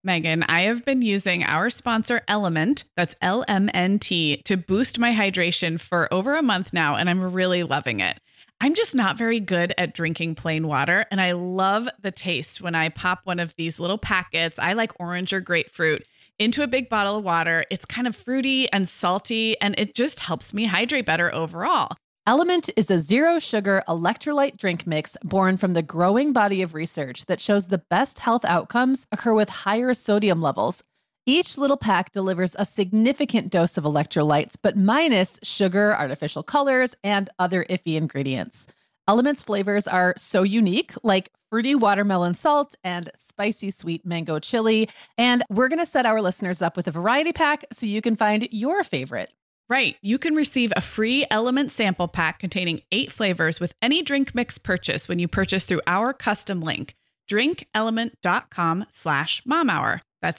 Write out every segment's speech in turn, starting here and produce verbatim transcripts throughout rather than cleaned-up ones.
Megan, I have been using our sponsor Element, that's L M N T, to boost my hydration for over a month now, and I'm really loving it. I'm just not very good at drinking plain water, and I love the taste when I pop one of these little packets. I like orange or grapefruit into a big bottle of water. It's kind of fruity and salty, and it just helps me hydrate better overall. Element is a zero-sugar electrolyte drink mix born from the growing body of research that shows the best health outcomes occur with higher sodium levels. Each little pack delivers a significant dose of electrolytes, but minus sugar, artificial colors, and other iffy ingredients. Element's flavors are so unique, like fruity watermelon salt and spicy sweet mango chili. And we're going to set our listeners up with a variety pack so you can find your favorite. Right. You can receive a free Element sample pack containing eight flavors with any drink mix purchase when you purchase through our custom link, drinkelement.com slash mom hour. That's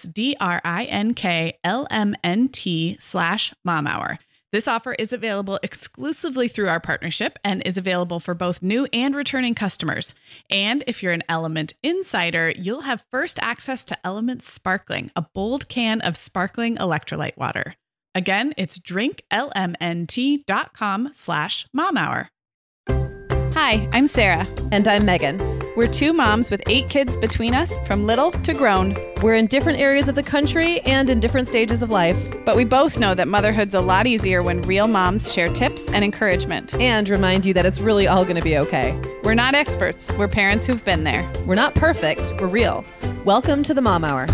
D-R-I-N-K-L-M-N-T slash mom hour. This offer is available exclusively through our partnership and is available for both new and returning customers. And if you're an Element insider, you'll have first access to Element Sparkling, a bold can of sparkling electrolyte water. Again, it's drinklmnt.com slash mom hour. Hi, I'm Sarah. And I'm Megan. We're two moms with eight kids between us, from little to grown. We're in different areas of the country and in different stages of life. But we both know that motherhood's a lot easier when real moms share tips and encouragement. And remind you that it's really all going to be okay. We're not experts. We're parents who've been there. We're not perfect. We're real. Welcome to the Mom Hour.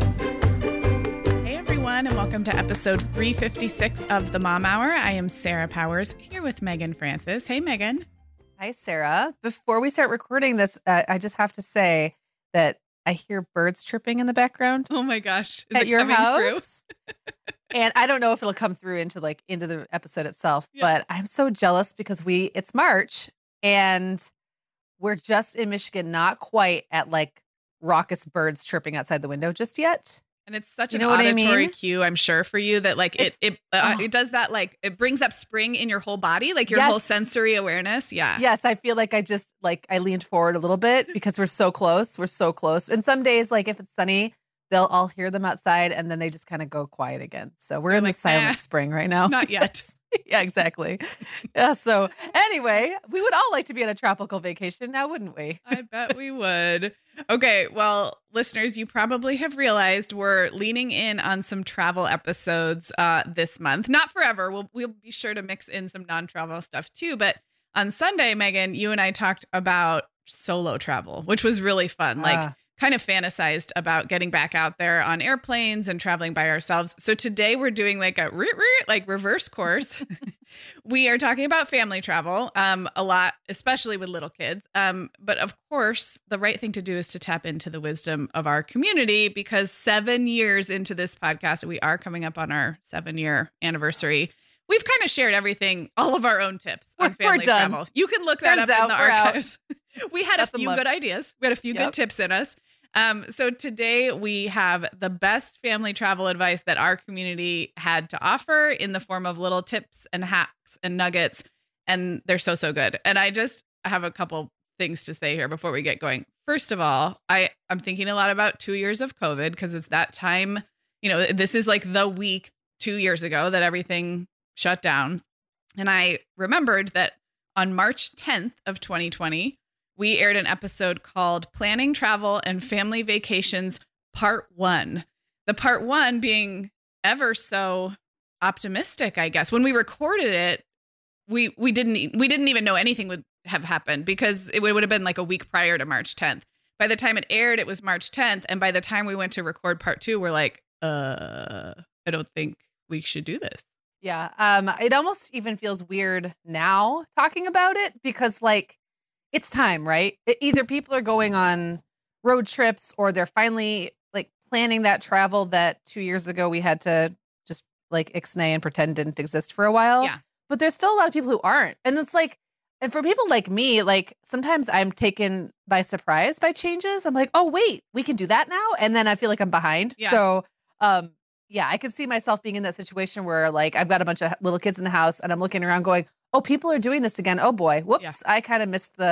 And welcome to episode three fifty-six of the Mom Hour. I am Sarah Powers here with Megan Francis. Hey, Megan. Hi, Sarah. Before we start recording this, uh, I just have to say that I hear birds chirping in the background. Oh my gosh. Is at it your coming house? And I don't know if it'll come through into like into the episode itself, yeah. But I'm so jealous because we it's March and we're just in Michigan, not quite at like raucous birds chirping outside the window just yet. And it's such you an know auditory I mean? cue, I'm sure, for you that like it it uh, oh. it does that, like it brings up spring in your whole body, like your yes. whole sensory awareness. Yeah. Yes. I feel like I just like I leaned forward a little bit because we're so close. We're so close. And some days, like if it's sunny, they'll all hear them outside and then they just kind of go quiet again. So we're They're in like, the silent eh, spring right now. Not yet. Yeah, exactly. Yeah. So anyway, we would all like to be on a tropical vacation now, wouldn't we? I bet we would. Okay. Well, listeners, you probably have realized we're leaning in on some travel episodes uh, this month. Not forever. We'll, we'll be sure to mix in some non-travel stuff too. But on Sunday, Megan, you and I talked about solo travel, which was really fun. Like, uh. kind of fantasized about getting back out there on airplanes and traveling by ourselves. So today we're doing like a like reverse course. We are talking about family travel um, a lot, especially with little kids. Um, but of course, the right thing to do is to tap into the wisdom of our community, because seven years into this podcast, we are coming up on our seven year anniversary. We've kind of shared everything, all of our own tips on we're, family we're done. travel. You can look that Turns up out, in the archives. We had That's a few good ideas. We had a few yep. good tips in us. Um, so today we have the best family travel advice that our community had to offer in the form of little tips and hacks and nuggets. And they're so, so good. And I just have a couple things to say here before we get going. First of all, I, I'm thinking a lot about two years of COVID because it's that time, you know, this is like the week two years ago that everything shut down. And I remembered that on March tenth of twenty twenty, we aired an episode called Planning Travel and Family Vacations Part One. The part one being ever so optimistic, I guess. When we recorded it, we we didn't we didn't even know anything would have happened because it would have been like a week prior to March tenth. By the time it aired, it was March tenth. And by the time we went to record part two, we're like, uh, I don't think we should do this. Yeah. Um, it almost even feels weird now talking about it because like, it's time, right? It, either people are going on road trips or they're finally like planning that travel that two years ago we had to just like ixnay and pretend didn't exist for a while. Yeah. But there's still a lot of people who aren't. And it's like, and for people like me, like sometimes I'm taken by surprise by changes. I'm like, oh, wait, we can do that now. And then I feel like I'm behind. Yeah. So, um, yeah, I can see myself being in that situation where like I've got a bunch of little kids in the house and I'm looking around going, oh, people are doing this again. Oh, boy. Whoops. Yeah. I kind of missed the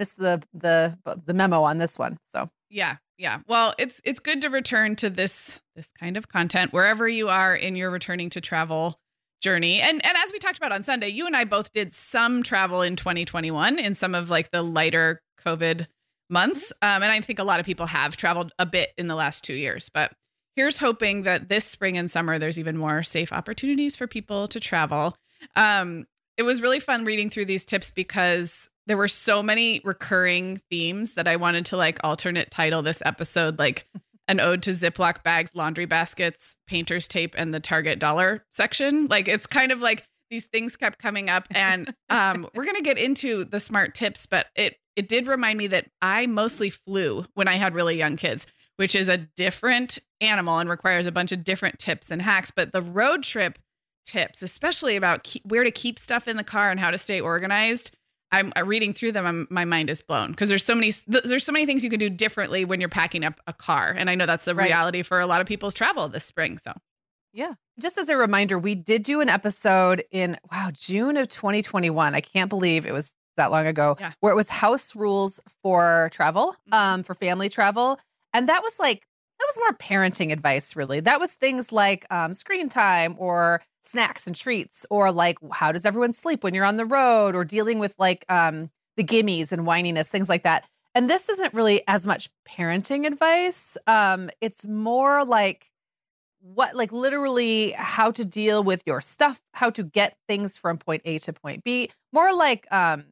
missed the the the memo on this one. So yeah, yeah. Well, it's it's good to return to this this kind of content wherever you are in your returning to travel journey. And and as we talked about on Sunday, you and I both did some travel in twenty twenty-one in some of like the lighter COVID months. Um, and I think a lot of people have traveled a bit in the last two years. But here's hoping that this spring and summer, there's even more safe opportunities for people to travel. Um, it was really fun reading through these tips because there were so many recurring themes that I wanted to like alternate title this episode, like an ode to Ziploc bags, laundry baskets, painter's tape, and the Target dollar section. Like it's kind of like these things kept coming up, and um, we're going to get into the smart tips, but it it did remind me that I mostly flew when I had really young kids, which is a different animal and requires a bunch of different tips and hacks. But the road trip tips, especially about keep, where to keep stuff in the car and how to stay organized, I'm uh, reading through them. I'm, my mind is blown because there's so many th- there's so many things you can do differently when you're packing up a car, and I know that's the right. reality for a lot of people's travel this spring. So, yeah, just as a reminder, we did do an episode in wow June of twenty twenty-one. I can't believe it was that long ago, yeah. where it was house rules for travel, um, for family travel, and that was like that was more parenting advice. Really, that was things like um, screen time or snacks and treats, or like how does everyone sleep when you're on the road, or dealing with like um, the gimmies and whininess, things like that. And this isn't really as much parenting advice. Um, it's more like what, like literally how to deal with your stuff, how to get things from point A to point B, more like um,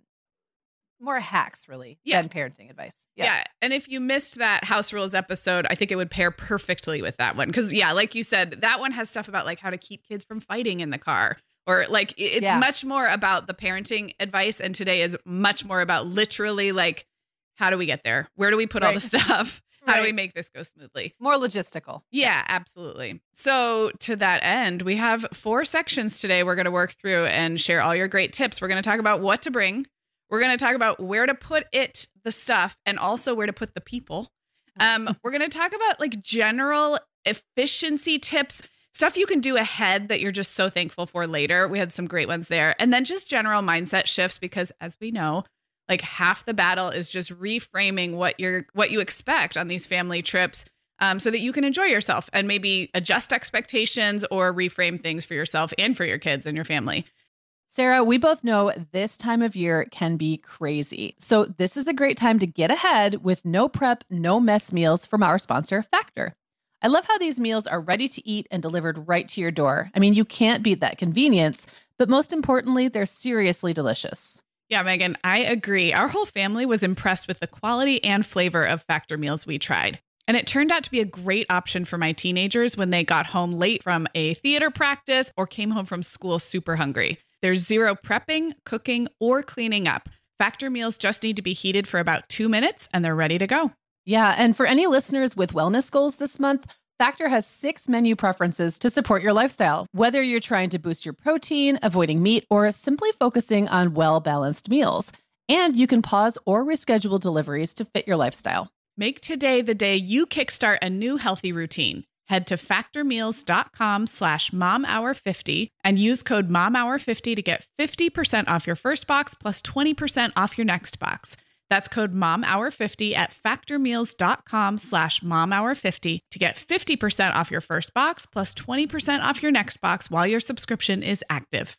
more hacks really yeah. than parenting advice. Yeah. yeah. And if you missed that house rules episode, I think it would pair perfectly with that one. Cause yeah, like you said, that one has stuff about like how to keep kids from fighting in the car, or like it's yeah. much more about the parenting advice. And today is much more about literally like, how do we get there? Where do we put right. all the stuff? How right. do we make this go smoothly? More logistical. Yeah, absolutely. So to that end, we have four sections today we're going to work through and share all your great tips. We're going to talk about what to bring. We're going to talk about where to put it, the stuff, and also where to put the people. Um, we're going to talk about like general efficiency tips, stuff you can do ahead that you're just so thankful for later. We had some great ones there. And then just general mindset shifts, because as we know, like half the battle is just reframing what you're, what you expect on these family trips, um, so that you can enjoy yourself and maybe adjust expectations or reframe things for yourself and for your kids and your family. Sarah, we both know this time of year can be crazy. So this is a great time to get ahead with no prep, no mess meals from our sponsor, Factor. I love how these meals are ready to eat and delivered right to your door. I mean, you can't beat that convenience, but most importantly, they're seriously delicious. Yeah, Megan, I agree. Our whole family was impressed with the quality and flavor of Factor meals we tried. And it turned out to be a great option for my teenagers when they got home late from a theater practice or came home from school super hungry. There's zero prepping, cooking, or cleaning up. Factor meals just need to be heated for about two minutes and they're ready to go. Yeah, and for any listeners with wellness goals this month, Factor has six menu preferences to support your lifestyle, whether you're trying to boost your protein, avoiding meat, or simply focusing on well-balanced meals. And you can pause or reschedule deliveries to fit your lifestyle. Make today the day you kickstart a new healthy routine. Head to factormeals.com slash momhour50 and use code momhour fifty to get fifty percent off your first box plus twenty percent off your next box. That's code momhour fifty at factormeals.com slash momhour50 to get fifty percent off your first box plus twenty percent off your next box while your subscription is active.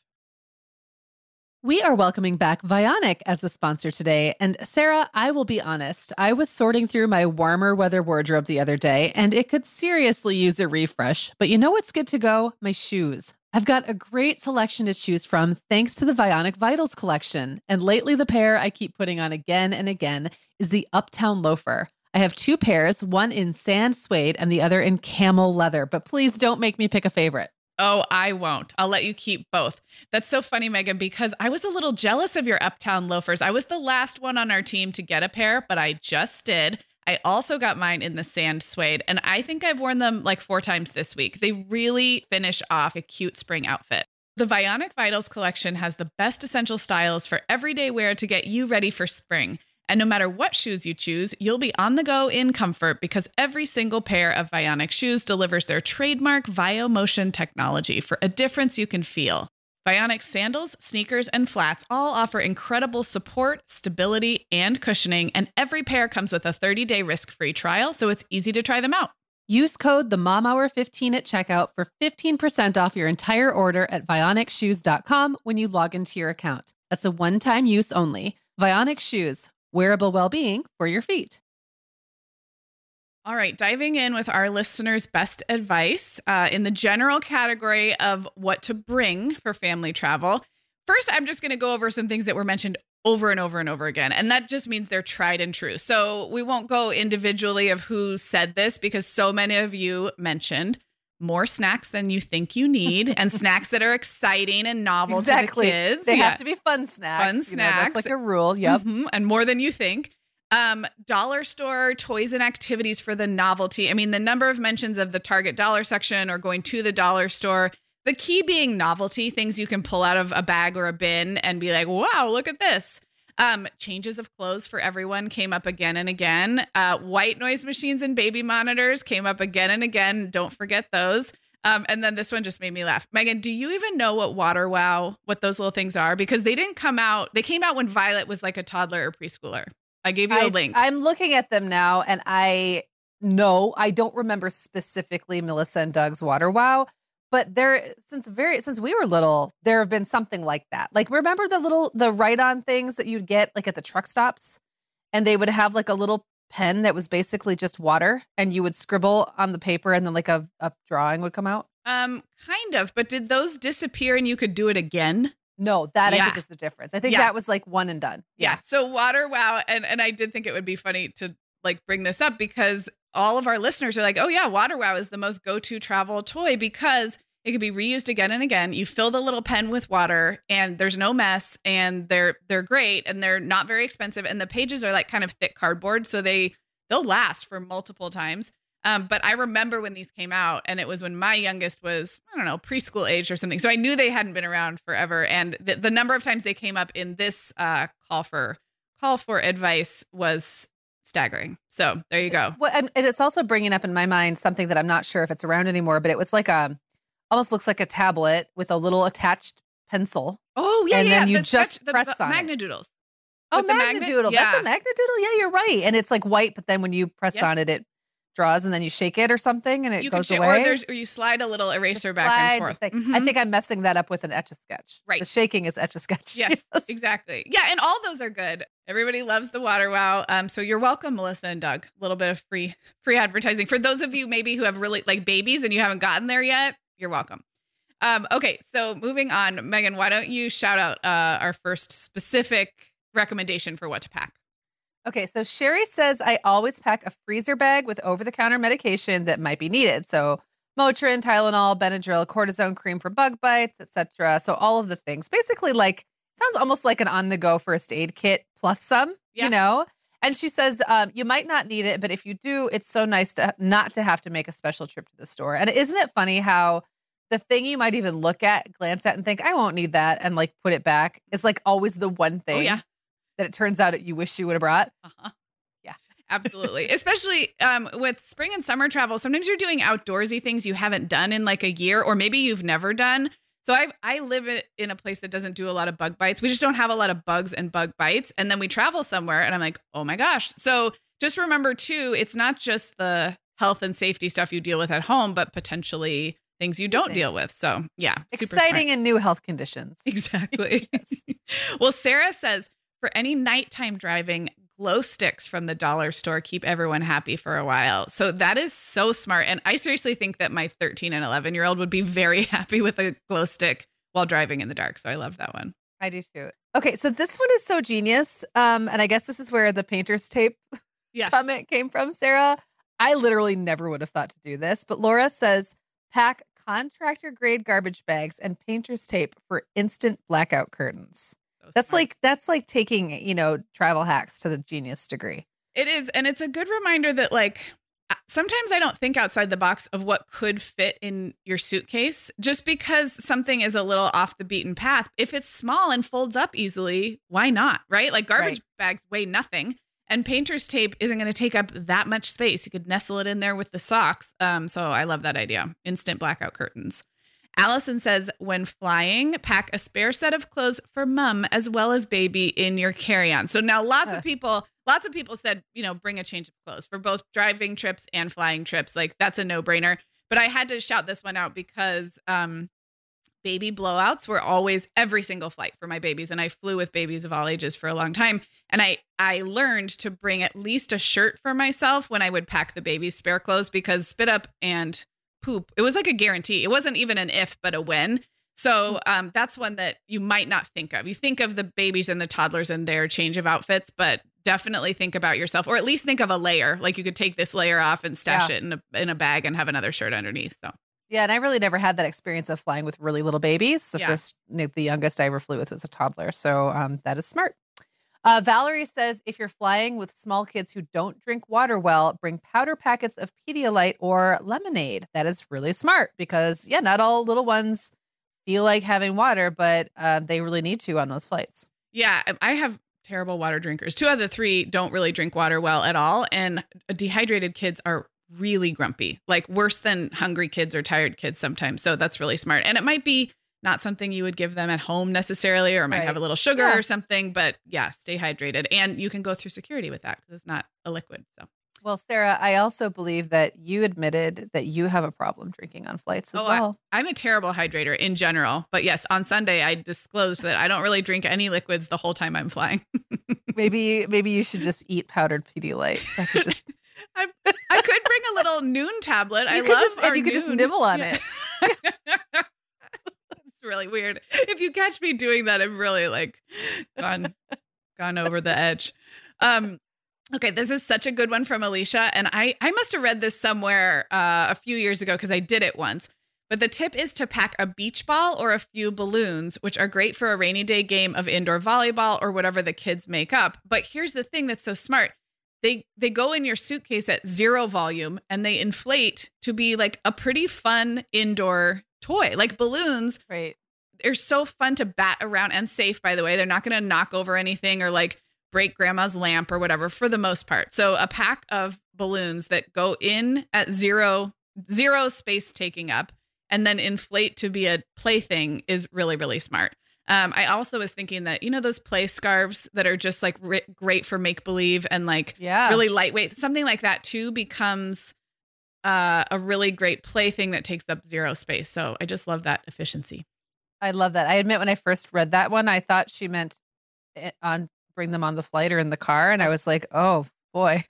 We are welcoming back Vionic as a sponsor today. And Sarah, I will be honest, I was sorting through my warmer weather wardrobe the other day, and it could seriously use a refresh. But you know what's good to go? My shoes. I've got a great selection to choose from thanks to the Vionic Vitals collection. And lately, the pair I keep putting on again and again is the Uptown Loafer. I have two pairs, one in sand suede and the other in camel leather, but please don't make me pick a favorite. Oh, I won't. I'll let you keep both. That's so funny, Megan, because I was a little jealous of your Uptown loafers. I was the last one on our team to get a pair, but I just did. I also got mine in the sand suede, and I think I've worn them like four times this week. They really finish off a cute spring outfit. The Vionic Vitals collection has the best essential styles for everyday wear to get you ready for spring. And no matter what shoes you choose, you'll be on the go in comfort because every single pair of Vionic shoes delivers their trademark VioMotion technology for a difference you can feel. Vionic sandals, sneakers, and flats all offer incredible support, stability, and cushioning, and every pair comes with a thirty-day risk-free trial, so it's easy to try them out. Use code the mom hour fifteen at checkout for fifteen percent off your entire order at vionic shoes dot com when you log into your account. That's a one-time use only. Vionic Shoes, wearable well-being for your feet. All right, diving in with our listeners' best advice uh, in the general category of what to bring for family travel. First, I'm just going to go over some things that were mentioned over and over and over again. And that just means they're tried and true. So we won't go individually of who said this because so many of you mentioned more snacks than you think you need and snacks that are exciting and novel exactly. to the kids. They yeah. have to be fun snacks. Fun you snacks. Know, that's like a rule. Yep. Mm-hmm. And more than you think. Um, dollar store toys and activities for the novelty. I mean, the number of mentions of the Target dollar section or going to the dollar store, the key being novelty, things you can pull out of a bag or a bin and be like, wow, look at this. Um, changes of clothes for everyone came up again and again. Uh, white noise machines and baby monitors came up again and again. Don't forget those. Um, and then this one just made me laugh. Megan, do you even know what Water Wow, what those little things are? Because they didn't come out. They came out when Violet was like a toddler or preschooler. I gave you a I, link. I'm looking at them now, and I know I don't remember specifically Melissa and Doug's Water Wow, but there since very since we were little, there have been something like that. Like, remember the little the write-on things that you'd get like at the truck stops, and they would have like a little pen that was basically just water, and you would scribble on the paper, and then like a, a drawing would come out. Um, kind of, but did those disappear and you could do it again? No, that Yeah. I think is the difference. I think Yeah. that was like one and done. Yeah. So Water Wow, and and I did think it would be funny to like bring this up because all of our listeners are like, oh yeah, Water Wow is the most go-to travel toy because it can be reused again and again. You fill the little pen with water and there's no mess and they're they're great and they're not very expensive and the pages are like kind of thick cardboard, so they they'll last for multiple times. Um, but I remember when these came out and it was when my youngest was, I don't know, preschool age or something. So I knew they hadn't been around forever. And the, the number of times they came up in this uh, call for call for advice was staggering. So there you go. Well, and it's also bringing up in my mind something that I'm not sure if it's around anymore, but it was like a, almost looks like a tablet with a little attached pencil. Oh, yeah, and yeah. then you the just sketch, press the, on Magnadoodles. Oh, With the magnet- Magnadoodle. yeah. That's a Magnadoodle? Yeah, you're right. And it's like white, but then when you press Yes. on it, it draws and then you shake it or something and it You can goes sh- away. or there's or you slide a little eraser back Slide and forth. thing. Mhm. I think I'm messing that up with an Etch-a-Sketch. Right. The shaking is Etch-a-Sketch. Yes, exactly. Yeah, and all those are good. Everybody loves the Water Wow. Um, so you're welcome, Melissa and Doug. A little bit of free free advertising for those of you maybe who have really like babies and you haven't gotten there yet. You're welcome. Um, okay, so moving on, Megan, why don't you shout out uh, our first specific recommendation for what to pack? Okay, so Sherry says, I always pack a freezer bag with over-the-counter medication that might be needed. So Motrin, Tylenol, Benadryl, cortisone cream for bug bites, et cetera. So all of the things. Basically, like, sounds almost like an on-the-go first aid kit plus some, Yeah. you know? And she says, um, you might not need it, but if you do, it's so nice to not to have to make a special trip to the store. And isn't it funny how the thing you might even look at, glance at, and think, I won't need that, and like put it back is like always the one thing Oh, yeah. that it turns out that you wish you would have brought. Uh-huh. Yeah. Absolutely. Especially um, with spring and summer travel, sometimes you're doing outdoorsy things you haven't done in like a year, or maybe you've never done. So I I live in a place that doesn't do a lot of bug bites. We just don't have a lot of bugs and bug bites. And then we travel somewhere and I'm like, oh my gosh. So just remember too, it's not just the health and safety stuff you deal with at home, but potentially things you don't deal with. So yeah. super Exciting smart. and new health conditions. Exactly. Well, Sarah says, for any nighttime driving, glow sticks from the dollar store keep everyone happy for a while. So that is so smart. And I seriously think that my thirteen and eleven year old would be very happy with a glow stick while driving in the dark. So I love that one. I do too. Okay, so this one is so genius. Um, and I guess this is where the painter's tape Yeah. comment came from, Sarah. I literally never would have thought to do this, but Laura says, pack contractor grade garbage bags and painter's tape for instant blackout curtains. So That's smart. like that's like taking, you know, travel hacks to the genius degree. It is. And it's a good reminder that, like, sometimes I don't think outside the box of what could fit in your suitcase just because something is a little off the beaten path. If it's small and folds up easily, why not? Right? Like, garbage Right. bags weigh nothing. And painter's tape isn't going to take up that much space. You could nestle it in there with the socks. Um, so I love that idea. Instant blackout curtains. Allison says, when flying, pack a spare set of clothes for mom as well as baby in your carry-on. So now lots uh. of people, lots of people said, you know, bring a change of clothes for both driving trips and flying trips. Like that's a no-brainer. But I had to shout this one out because um, baby blowouts were always every single flight for my babies. And I flew with babies of all ages for a long time. And I, I learned to bring at least a shirt for myself when I would pack the baby's spare clothes, because spit up and poop, it was like a guarantee. It wasn't even an if, but a when. So um, that's one that you might not think of. You think of the babies and the toddlers and their change of outfits, but definitely think about yourself, or at least think of a layer. Like you could take this layer off and stash yeah. it in a, in a bag and have another shirt underneath. So yeah, and I really never had that experience of flying with really little babies. The yeah. first, the youngest I ever flew with was a toddler. So um, that is smart. Uh, Valerie says, if you're flying with small kids who don't drink water well, bring powder packets of Pedialyte or lemonade. That is really smart because, yeah, not all little ones feel like having water, but uh, they really need to on those flights. Yeah, I have terrible water drinkers. Two out of the three don't really drink water well at all. And dehydrated kids are really grumpy, like worse than hungry kids or tired kids sometimes. So that's really smart. And it might be not something you would give them at home necessarily, or might right. have a little sugar yeah. or something, but yeah, stay hydrated. And you can go through security with that because it's not a liquid. So, well, Sarah, I also believe that you admitted that you have a problem drinking on flights as oh, well. I, I'm a terrible hydrator in general, but yes, on Sunday I disclosed that I don't really drink any liquids the whole time I'm flying. maybe, maybe you should just eat powdered Pedialyte. I could just, I, I could bring a little noon tablet. You I could love just, our and you could noon. just nibble on yeah. it. Really weird. If you catch me doing that, I've really like gone gone over the edge. Um, okay, this is such a good one from Alicia, and I I must have read this somewhere uh, a few years ago because I did it once. But the tip is to pack a beach ball or a few balloons, which are great for a rainy day game of indoor volleyball or whatever the kids make up. But here's the thing that's so smart. They they go in your suitcase at zero volume and they inflate to be like a pretty fun indoor toy. Like balloons, right? They're so fun to bat around and safe, by the way. They're not going to knock over anything or like break grandma's lamp or whatever for the most part. So a pack of balloons that go in at zero, zero space taking up and then inflate to be a plaything is really, really smart. Um, I also was thinking that, you know, those play scarves that are just like r- great for make believe and like yeah. really lightweight, something like that too becomes uh, a really great plaything that takes up zero space. So I just love that efficiency. I love that. I admit when I first read that one, I thought she meant it on bring them on the flight or in the car. And I was like, oh boy.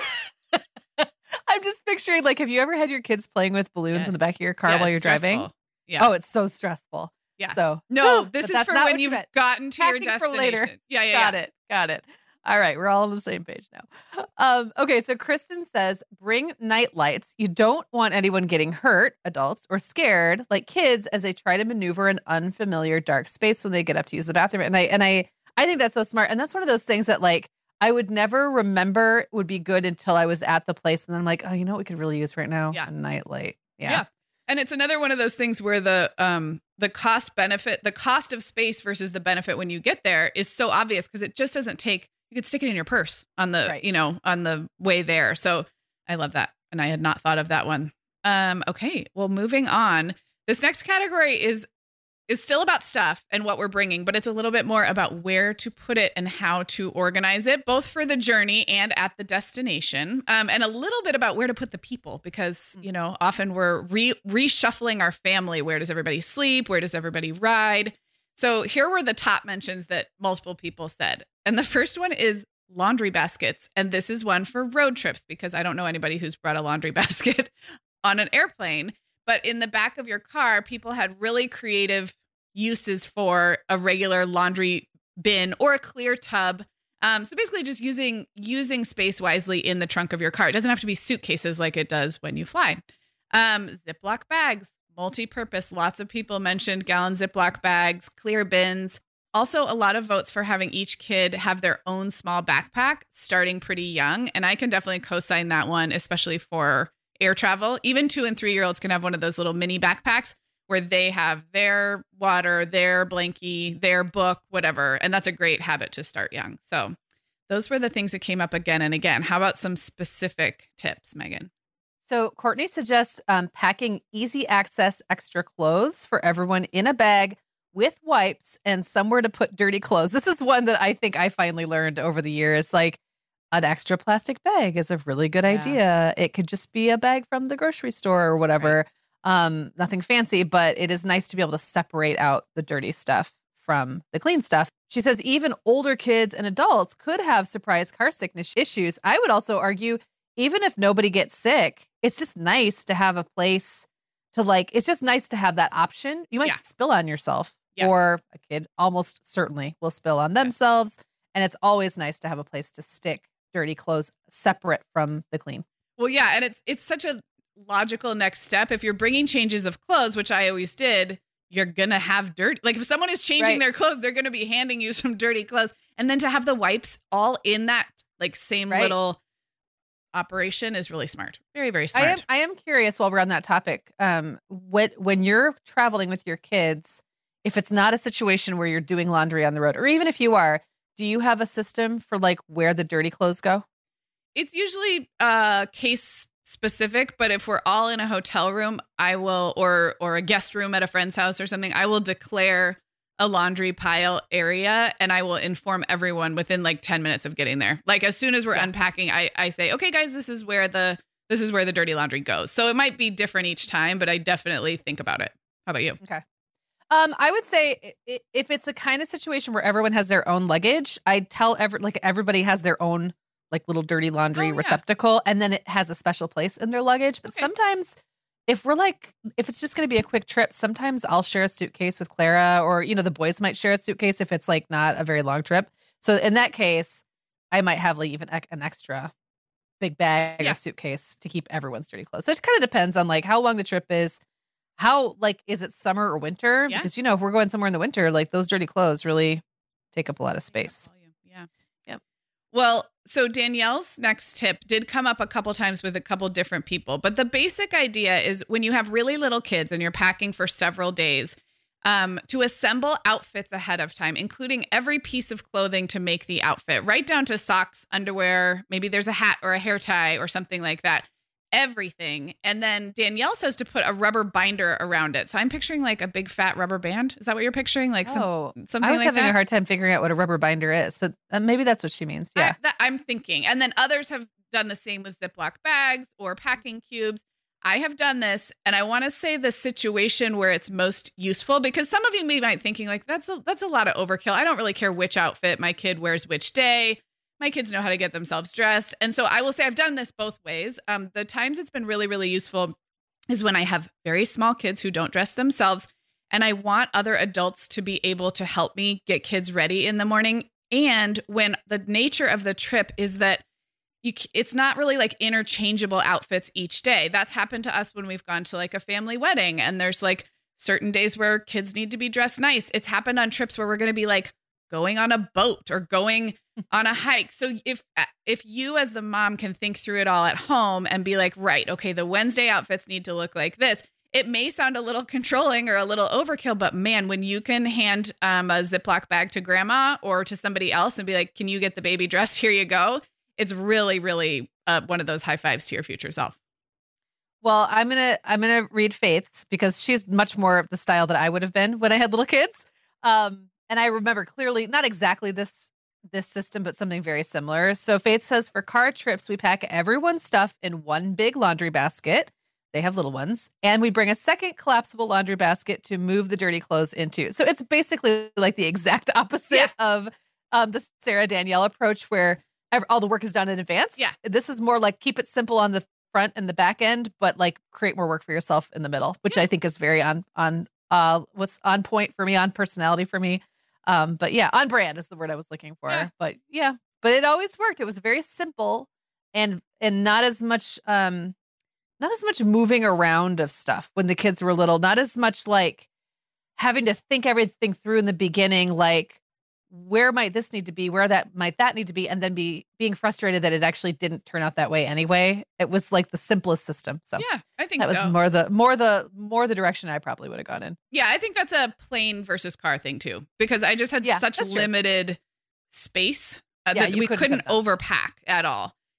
I'm just picturing, like, have you ever had your kids playing with balloons yeah. in the back of your car yeah, while you're stressful. driving? Yeah. Oh, it's so stressful. Yeah. So no, oh, this is for when you've gotten to Packing your for destination. later. Yeah, yeah, Got yeah. it. Got it. All right. We're all on the same page now. Um, okay. So Kristen says, bring night lights. You don't want anyone getting hurt, adults, or scared like kids as they try to maneuver an unfamiliar dark space when they get up to use the bathroom. And I, and I, I think that's so smart. And that's one of those things that like, I would never remember would be good until I was at the place. And then I'm like, oh, you know what we could really use right now? Yeah. A night light. Yeah. yeah. And it's another one of those things where the um the cost benefit, the cost of space versus the benefit when you get there is so obvious because it just doesn't take, you could stick it in your purse on the, right. you know, on the way there. So I love that. And I had not thought of that one. Um, okay. Well, moving on. This next category is is still about stuff and what we're bringing, but it's a little bit more about where to put it and how to organize it, both for the journey and at the destination, um, and a little bit about where to put the people, because, you know, often we're re- reshuffling our family. Where does everybody sleep? Where does everybody ride? So here were the top mentions that multiple people said. And the first one is laundry baskets. And this is one for road trips, because I don't know anybody who's brought a laundry basket on an airplane. But in the back of your car, people had really creative uses for a regular laundry bin or a clear tub. Um, so basically just using using space wisely in the trunk of your car. It doesn't have to be suitcases like it does when you fly. Um, Ziploc bags, multi-purpose. Lots of people mentioned gallon Ziploc bags, clear bins. Also, a lot of votes for having each kid have their own small backpack starting pretty young. And I can definitely co-sign that one, especially for air travel. Even two and three-year-olds can have one of those little mini backpacks where they have their water, their blankie, their book, whatever. And that's a great habit to start young. So those were the things that came up again and again. How about some specific tips, Megan? So Courtney suggests um, packing easy access extra clothes for everyone in a bag with wipes and somewhere to put dirty clothes. This is one that I think I finally learned over the years. Like, an extra plastic bag is a really good Yeah. idea. It could just be a bag from the grocery store or whatever. Right. Um, nothing fancy, but it is nice to be able to separate out the dirty stuff from the clean stuff. She says even older kids and adults could have surprise car sickness issues. I would also argue, even if nobody gets sick, it's just nice to have a place to like, it's just nice to have that option. You might Yeah. spill on yourself, Yeah. or a kid almost certainly will spill on themselves. And it's always nice to have a place to stick dirty clothes separate from the clean. Well, yeah, and it's it's such a logical next step. If you're bringing changes of clothes, which I always did, you're gonna have dirt. Like if someone is changing Right. their clothes, they're gonna be handing you some dirty clothes, and then to have the wipes all in that like same Right. little operation is really smart. Very very smart. I am I am curious while we're on that topic. Um, what when you're traveling with your kids, if it's not a situation where you're doing laundry on the road, or even if you are, do you have a system for like where the dirty clothes go? It's usually uh case specific, but if we're all in a hotel room, I will or or a guest room at a friend's house or something, I will declare a laundry pile area and I will inform everyone within like ten minutes of getting there. Like as soon as we're Yeah. unpacking, I I say, "Okay guys, this is where the this is where the dirty laundry goes." So it might be different each time, but I definitely think about it. How about you? Okay. Um, I would say i- i- if it's a kind of situation where everyone has their own luggage, I tell every like everybody has their own like little dirty laundry Oh, yeah. receptacle, and then it has a special place in their luggage. But Okay. sometimes, if we're like, if it's just going to be a quick trip, sometimes I'll share a suitcase with Clara, or you know, the boys might share a suitcase if it's like not a very long trip. So in that case, I might have like even ec- an extra big bag Yeah. or suitcase to keep everyone's dirty clothes. So it kind of depends on like how long the trip is. How, like, is it summer or winter? Yeah. Because, you know, if we're going somewhere in the winter, like those dirty clothes really take up a lot of space. Yeah. Yep. Well, so Danielle's next tip did come up a couple times with a couple different people, but the basic idea is when you have really little kids and you're packing for several days, um, to assemble outfits ahead of time, including every piece of clothing to make the outfit, right down to socks, underwear, maybe there's a hat or a hair tie or something like that. Everything. And then Danielle says to put a rubber binder around it. So I'm picturing like a big fat rubber band. Is that what you're picturing? Like some, Oh, something I was like having that? a hard time figuring out what a rubber binder is, but uh, maybe that's what she means. Yeah. I, that, I'm thinking. And then others have done the same with Ziploc bags or packing cubes. I have done this, and I want to say the situation where it's most useful, because some of you may be thinking like, that's a, that's a lot of overkill. I don't really care which outfit my kid wears which day. My kids know how to get themselves dressed. And so I will say I've done this both ways. Um, the times it's been really, really useful is when I have very small kids who don't dress themselves, and I want other adults to be able to help me get kids ready in the morning. And when the nature of the trip is that you, c- it's not really like interchangeable outfits each day. That's happened to us when we've gone to like a family wedding, and there's like certain days where kids need to be dressed nice. It's happened on trips where we're going to be like going on a boat or going on a hike. So if if you as the mom can think through it all at home and be like, right, okay, the Wednesday outfits need to look like this. It may sound a little controlling or a little overkill, but man, when you can hand um, a Ziploc bag to grandma or to somebody else and be like, can you get the baby dressed? Here you go. It's really, really uh, one of those high fives to your future self. Well, I'm gonna I'm gonna read Faith's because she's much more of the style that I would have been when I had little kids. Um, and I remember clearly, not exactly this this system, but something very similar. So Faith says for car trips, we pack everyone's stuff in one big laundry basket. They have little ones, and we bring a second collapsible laundry basket to move the dirty clothes into. So it's basically like the exact opposite Yeah. of um, the Sarah Danielle approach, where ev- all the work is done in advance. Yeah. This is more like keep it simple on the front and the back end, but like create more work for yourself in the middle, which I think is very on on uh what's on point for me, on personality for me. Um, but yeah, on brand is the word I was looking for. Yeah. But yeah, but it always worked. It was very simple and and not as much um not as much moving around of stuff when the kids were little, not as much like having to think everything through in the beginning, like where might this need to be, where that might that need to be, and then be being frustrated that it actually didn't turn out that way anyway. It was like the simplest system. So Yeah, I think that so. was more the more the more the direction I probably would have gone in. Yeah, I think that's a plane versus car thing too, because I just had Yeah, such that's true. limited space uh, Yeah, that you we couldn't couldn't put it up. overpack at all.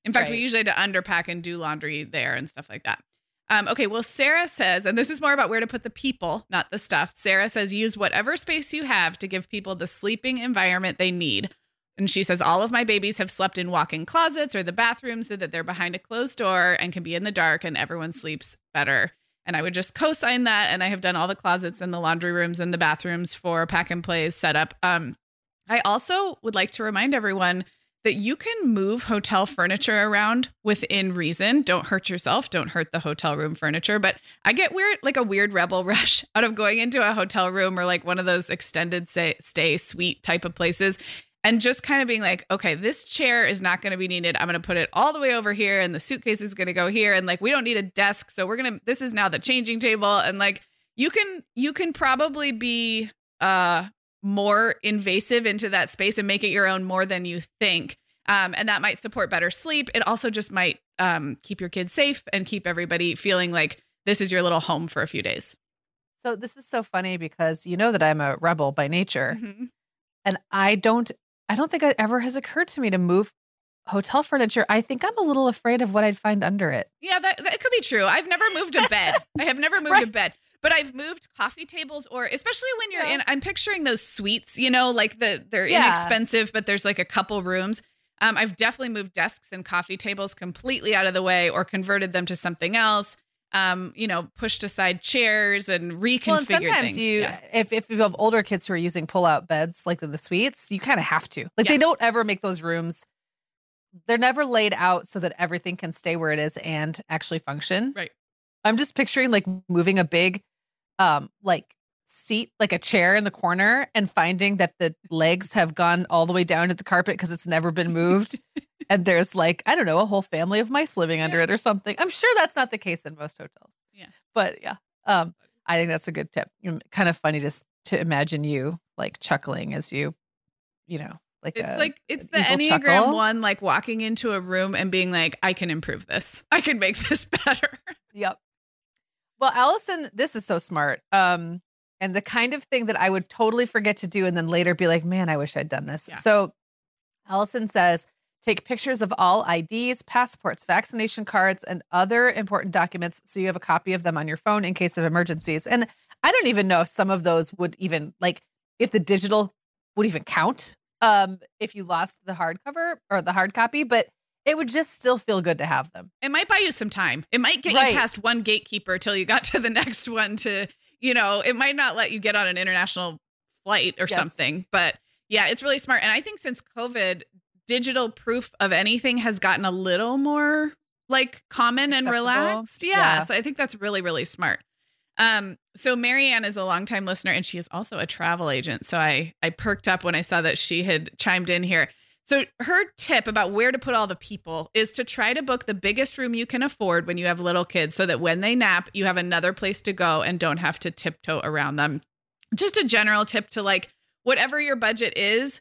In fact, Right. we usually had to underpack and do laundry there and stuff like that. Um, okay, well, Sarah says, and this is more about where to put the people, not the stuff. Sarah says, use whatever space you have to give people the sleeping environment they need. And she says, all of my babies have slept in walk-in closets or the bathroom so that they're behind a closed door and can be in the dark and everyone sleeps better. And I would just co-sign that. And I have done all the closets and the laundry rooms and the bathrooms for Pack and Play's setup. Um, I also would like to remind everyone that you can move hotel furniture around within reason. Don't hurt yourself. Don't hurt the hotel room furniture. But I get weird, like a weird rebel rush out of going into a hotel room or like one of those extended stay, stay suite type of places and just kind of being like, okay, this chair is not going to be needed. I'm going to put it all the way over here and the suitcase is going to go here. And like, we don't need a desk. So we're going to, this is now the changing table. And like, you can, you can probably be, uh, more invasive into that space and make it your own more than you think. Um, and that might support better sleep. It also just might um, keep your kids safe and keep everybody feeling like this is your little home for a few days. So this is so funny because you know that I'm a rebel by nature. Mm-hmm. And I don't, I don't think it ever has occurred to me to move hotel furniture. I think I'm a little afraid of what I'd find under it. Yeah, that, that could be true. I've never moved a bed. I have never moved Right. a bed. But I've moved coffee tables, or especially when you're Yeah. in, I'm picturing those suites, you know, like the they're Yeah. inexpensive, but there's like a couple rooms. Um, I've definitely moved desks and coffee tables completely out of the way or converted them to something else. Um, you know, pushed aside chairs and reconfigured Well, and sometimes things. you, Yeah. if, if you have older kids who are using pull-out beds, like in the suites, you kind of have to. Like Yeah. they don't ever make those rooms. They're never laid out so that everything can stay where it is and actually function. Right. I'm just picturing like moving a big, um, like seat, like a chair in the corner, and finding that the legs have gone all the way down to the carpet because it's never been moved. And there's like, I don't know, a whole family of mice living under Yeah. it or something. I'm sure that's not the case in most hotels. Yeah. But yeah, um, I think that's a good tip. You know, kind of funny to to imagine you like chuckling as you, you know, like It's a, like it's the an evil Enneagram chuckle. one, like walking into a room and being like, I can improve this. I can make this better. Yep. Well, Allison, this is so smart. Um, and the kind of thing that I would totally forget to do and then later be like, man, I wish I'd done this. Yeah. So Allison says, take pictures of all I Ds, passports, vaccination cards, and other important documents so you have a copy of them on your phone in case of emergencies. And I don't even know if some of those would even, like, if the digital would even count um, if you lost the hardcover or the hard copy, but it would just still feel good to have them. It might buy you some time. It might get Right. you past one gatekeeper till you got to the next one to, you know, it might not let you get on an international flight or Yes. something. But yeah, it's really smart. And I think since COVID, digital proof of anything has gotten a little more like common and Acceptable. relaxed. Yeah, Yeah. So I think that's really, really smart. Um, so Marianne is a longtime listener and she is also a travel agent. So I, I perked up when I saw that she had chimed in here. So her tip about where to put all the people is to try to book the biggest room you can afford when you have little kids so that when they nap, you have another place to go and don't have to tiptoe around them. Just a general tip to like, whatever your budget is,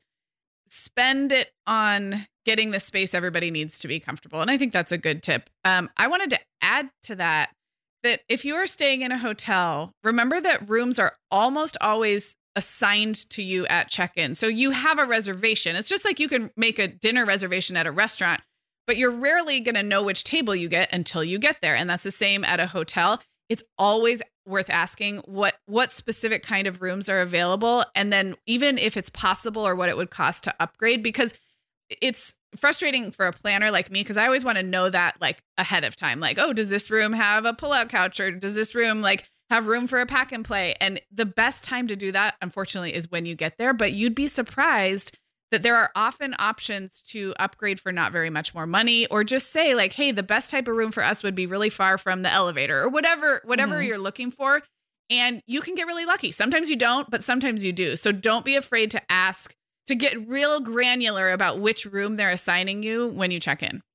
spend it on getting the space everybody needs to be comfortable. And I think that's a good tip. Um, I wanted to add to that, that if you are staying in a hotel, remember that rooms are almost always assigned to you at check-in. So you have a reservation. It's just like you can make a dinner reservation at a restaurant, but you're rarely going to know which table you get until you get there. And that's the same at a hotel. It's always worth asking what what specific kind of rooms are available, and then even if it's possible or what it would cost to upgrade, because it's frustrating for a planner like me because I always want to know that like ahead of time. Like, oh, does this room have a pull-out couch, or does this room like have room for a pack and play? And the best time to do that, unfortunately, is when you get there. But you'd be surprised that there are often options to upgrade for not very much more money, or just say like, hey, the best type of room for us would be really far from the elevator, or whatever, whatever Mhm. you're looking for. And you can get really lucky. Sometimes you don't, but sometimes you do. So don't be afraid to ask, to get real granular about which room they're assigning you when you check in.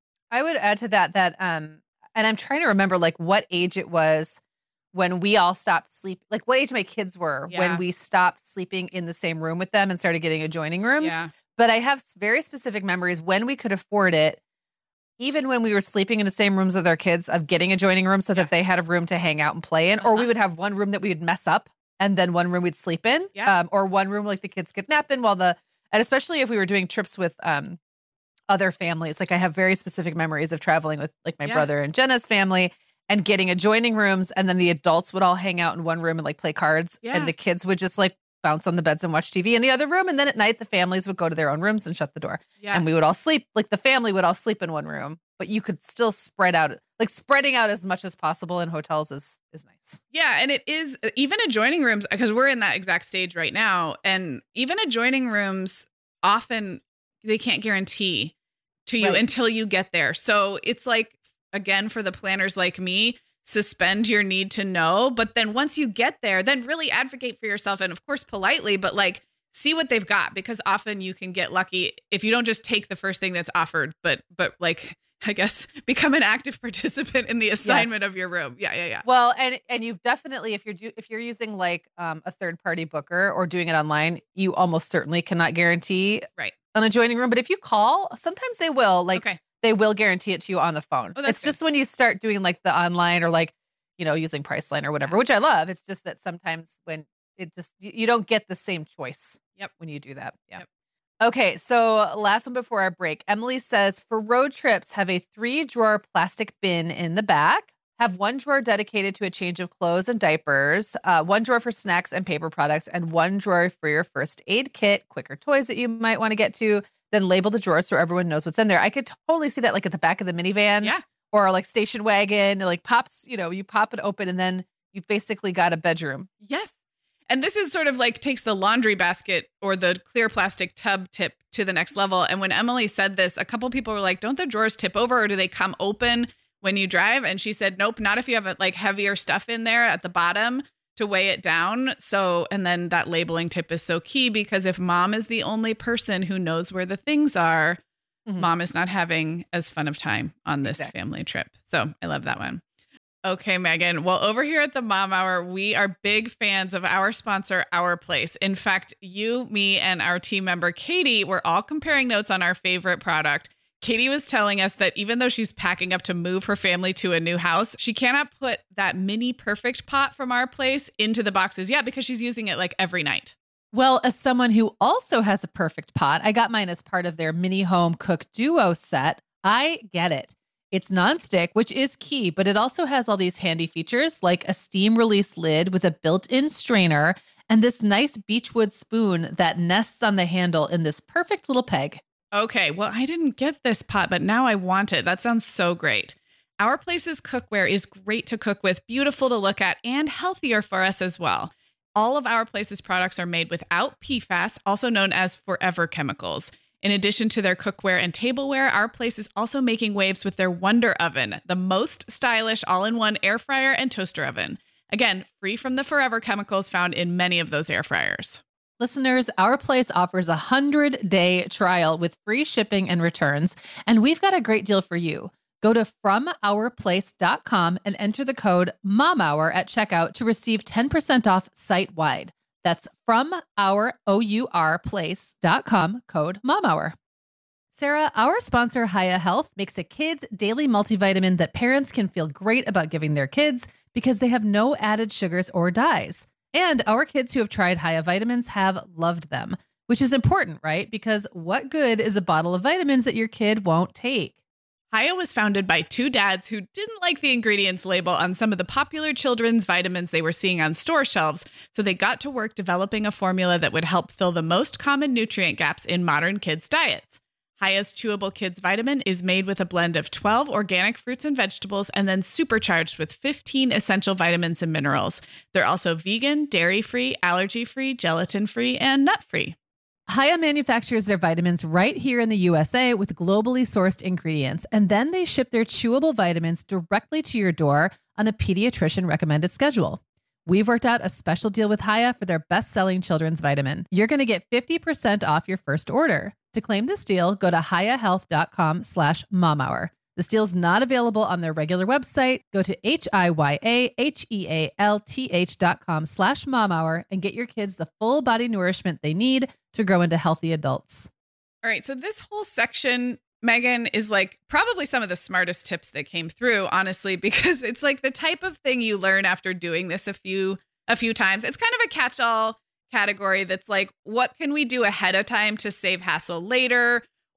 I would add to that that, um, and I'm trying to remember like what age it was when we all stopped sleep, like what age my kids were Yeah. when we stopped sleeping in the same room with them and started getting adjoining rooms. Yeah. But I have very specific memories when we could afford it, even when we were sleeping in the same rooms with our kids, of getting adjoining rooms so Yeah. that they had a room to hang out and play in, or we Uh-huh. would have one room that we would mess up and then one room we'd sleep in, Yeah. um, or one room like the kids could nap in while the, and especially if we were doing trips with um, other families. Like I have very specific memories of traveling with like my Yeah. brother and Jenna's family and getting adjoining rooms. And then the adults would all hang out in one room and like play cards. Yeah. And the kids would just like bounce on the beds and watch T V in the other room. And then at night, the families would go to their own rooms and shut the door. Yeah. And we would all sleep. Like the family would all sleep in one room, but you could still spread out. Like spreading out as much as possible in hotels is is nice. Yeah, and it is even adjoining rooms, because we're in that exact stage right now. And even adjoining rooms, often they can't guarantee to you Right. until you get there. So it's like, again, for the planners like me, suspend your need to know. But then once you get there, then really advocate for yourself. And of course, politely, but like see what they've got, because often you can get lucky if you don't just take the first thing that's offered, but but like, I guess, become an active participant in the assignment Yes. of your room. Yeah, yeah, yeah. Well, and and you definitely, if you're do, if you're using like um, a third party booker or doing it online, you almost certainly cannot guarantee Right. an adjoining room. But if you call, sometimes they will. Like Okay. they will guarantee it to you on the phone. Oh, that's it's just when you start doing like the online or like, you know, using Priceline or whatever, Yeah. which I love. It's just that sometimes when it just you, you don't get the same choice. Yep. When you do that. Yeah. Yep. Okay, so last one before our break. Emily says, for road trips, have a three drawer plastic bin in the back. Have one drawer dedicated to a change of clothes and diapers, uh, one drawer for snacks and paper products, and one drawer for your first aid kit, quicker toys that you might want to get to. Then label the drawers so everyone knows what's in there. I could totally see that like at the back of the minivan. Yeah. Or like station wagon, like pops, you know, you pop it open and then you've basically got a bedroom. Yes. And this is sort of like takes the laundry basket or the clear plastic tub tip to the next level. And when Emily said this, a couple people were like, don't the drawers tip over or do they come open when you drive? And she said, nope, not if you have like heavier stuff in there at the bottom to weigh it down. So, and then that labeling tip is so key, because if mom is the only person who knows where the things are, Mhm. mom is not having as fun of time on this Exactly. family trip. So I love that one. Okay, Megan. Well, over here at the Mom Hour, we are big fans of our sponsor, Our Place. In fact, you, me, and our team member, Katie, were all comparing notes on our favorite product. Katie was telling us that even though she's packing up to move her family to a new house, she cannot put that mini perfect pot from Our Place into the boxes yet because she's using it like every night. Well, as someone who also has a perfect pot, I got mine as part of their mini home cook duo set. I get it. It's nonstick, which is key, but it also has all these handy features like a steam release lid with a built-in strainer and this nice beechwood spoon that nests on the handle in this perfect little peg. Okay, well, I didn't get this pot, but now I want it. That sounds so great. Our Place's cookware is great to cook with, beautiful to look at, and healthier for us as well. All of Our Place's products are made without P F A S, also known as forever chemicals. In addition to their cookware and tableware, Our Place is also making waves with their Wonder Oven, the most stylish all-in-one air fryer and toaster oven. Again, free from the forever chemicals found in many of those air fryers. Listeners, Our Place offers a hundred-day trial with free shipping and returns, and we've got a great deal for you. Go to from our place dot com and enter the code MOMHOUR at checkout to receive ten percent off site-wide. That's from our O U R place dot com, code MOMHOUR. Sarah, our sponsor, Hiya Health, makes a kids' daily multivitamin that parents can feel great about giving their kids because they have no added sugars or dyes. And our kids who have tried Hiya vitamins have loved them, which is important, right? Because what good is a bottle of vitamins that your kid won't take? Hiya was founded by two dads who didn't like the ingredients label on some of the popular children's vitamins they were seeing on store shelves, so they got to work developing a formula that would help fill the most common nutrient gaps in modern kids' diets. Hiya's Chewable Kids Vitamin is made with a blend of twelve organic fruits and vegetables and then supercharged with fifteen essential vitamins and minerals. They're also vegan, dairy-free, allergy-free, gelatin-free, and nut-free. Hiya manufactures their vitamins right here in the U S A with globally sourced ingredients, and then they ship their chewable vitamins directly to your door on a pediatrician recommended schedule. We've worked out a special deal with Hiya for their best-selling children's vitamin. You're going to get fifty percent off your first order. To claim this deal, go to hiya health dot com slash mom hour. This deal's not available on their regular website. Go to H-I-Y-A-H-E-A-L-T-H dot com slash mom hour and get your kids the full body nourishment they need to grow into healthy adults. All right, so this whole section, Megan, is like probably some of the smartest tips that came through, honestly, because it's like the type of thing you learn after doing this a few a few times. It's kind of a catch-all category that's like, what can we do ahead of time to save hassle later?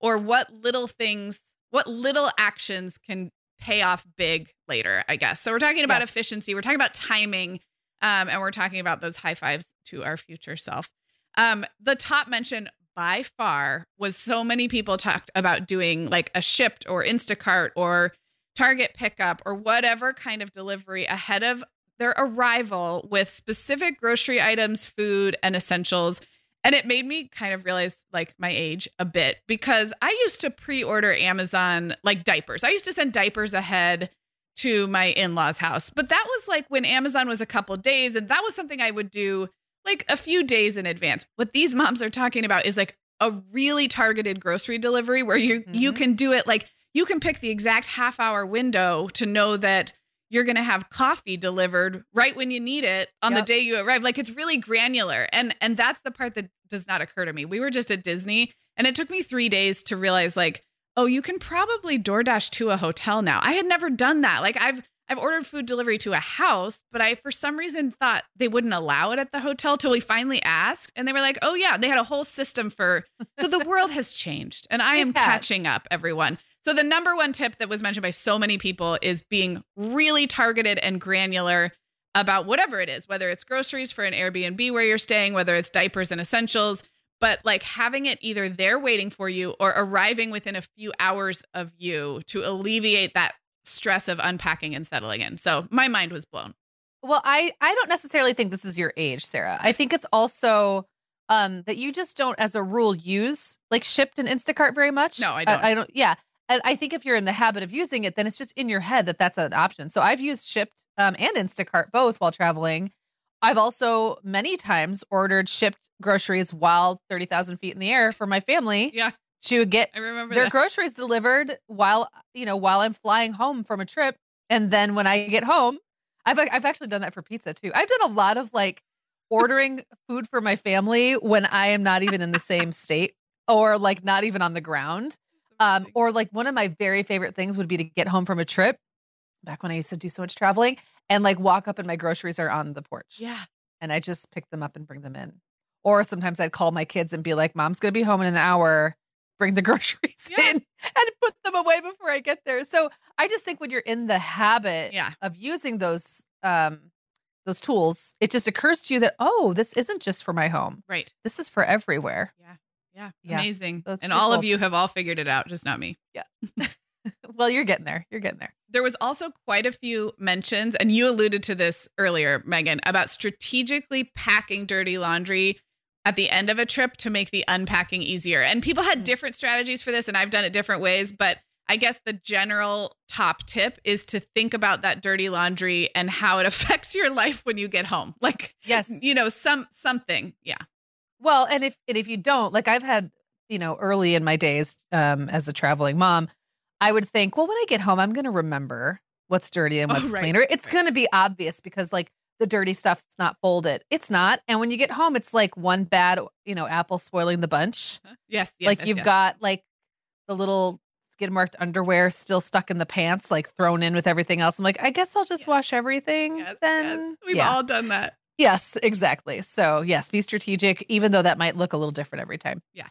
or what little things, what little actions can pay off big later, I guess. So we're talking about yeah. efficiency. We're talking about timing. Um, and we're talking about those high fives to our future self. Um, the top mention by far was so many people talked about doing like a Shipt or Instacart or Target pickup or whatever kind of delivery ahead of their arrival with specific grocery items, food, and essentials. And it made me kind of realize like my age a bit, because I used to pre-order Amazon like diapers. I used to send diapers ahead to my in-laws' house. But that was like when Amazon was a couple days, and that was something I would do like a few days in advance. What these moms are talking about is like a really targeted grocery delivery where you mm-hmm. you can do it like you can pick the exact half hour window to know that you're going to have coffee delivered right when you need it on yep. the day you arrive. Like it's really granular. And and that's the part that does not occur to me. We were just at Disney and it took me three days to realize like, oh, you can probably DoorDash to a hotel now. I had never done that. Like I've I've ordered food delivery to a house, but I for some reason thought they wouldn't allow it at the hotel till we finally asked. And they were like, oh yeah, they had a whole system for, so the world has changed and I am yeah. catching up, everyone. So the number one tip that was mentioned by so many people is being really targeted and granular about whatever it is, whether it's groceries for an Airbnb where you're staying, whether it's diapers and essentials, but like having it either there waiting for you or arriving within a few hours of you to alleviate that stress of unpacking and settling in. So my mind was blown. Well, I, I don't necessarily think this is your age, Sarah. I think it's also um, that you just don't, as a rule, use like Shipt and Instacart very much. No, I don't. I, I don't. Yeah. And I think if you're in the habit of using it, then it's just in your head that that's an option. So I've used Shipt um, and Instacart both while traveling. I've also many times ordered Shipt groceries while thirty thousand feet in the air for my family. Yeah. To get I remember their that. groceries delivered while, you know, while I'm flying home from a trip. And then when I get home, I've I've actually done that for pizza too. I've done a lot of like ordering food for my family when I am not even in the same state or like not even on the ground. Um, or like one of my very favorite things would be to get home from a trip back when I used to do so much traveling and like walk up and my groceries are on the porch. Yeah. And I just pick them up and bring them in. Or sometimes I'd call my kids and be like, Mom's going to be home in an hour. Bring the groceries yeah. in and put them away before I get there. So I just think when you're in the habit yeah. of using those um, those tools, it just occurs to you that, oh, this isn't just for my home. Right. This is for everywhere. Yeah. Yeah. Yeah. Amazing. That's and all cool. of you have all figured it out, just not me. Yeah. Well, you're getting there. You're getting there. There was also quite a few mentions, and you alluded to this earlier, Megan, about strategically packing dirty laundry at the end of a trip to make the unpacking easier. And people had different strategies for this, and I've done it different ways. But I guess the general top tip is to think about that dirty laundry and how it affects your life when you get home. Like, yes, you know, some something. Yeah. Well, and if and if you don't, like I've had, you know, early in my days um, as a traveling mom, I would think, well, when I get home, I'm going to remember what's dirty and what's oh, right, cleaner. It's right. going to be obvious because like the dirty stuff's not folded. It's not. And when you get home, it's like one bad, you know, apple spoiling the bunch. Yes. yes like yes, you've yes. got like the little skid marked underwear still stuck in the pants, like thrown in with everything else. I'm like, I guess I'll just yes. wash everything. Yes, then yes. We've yeah. all done that. Yes, exactly. So yes, be strategic, even though that might look a little different every time. Yeah.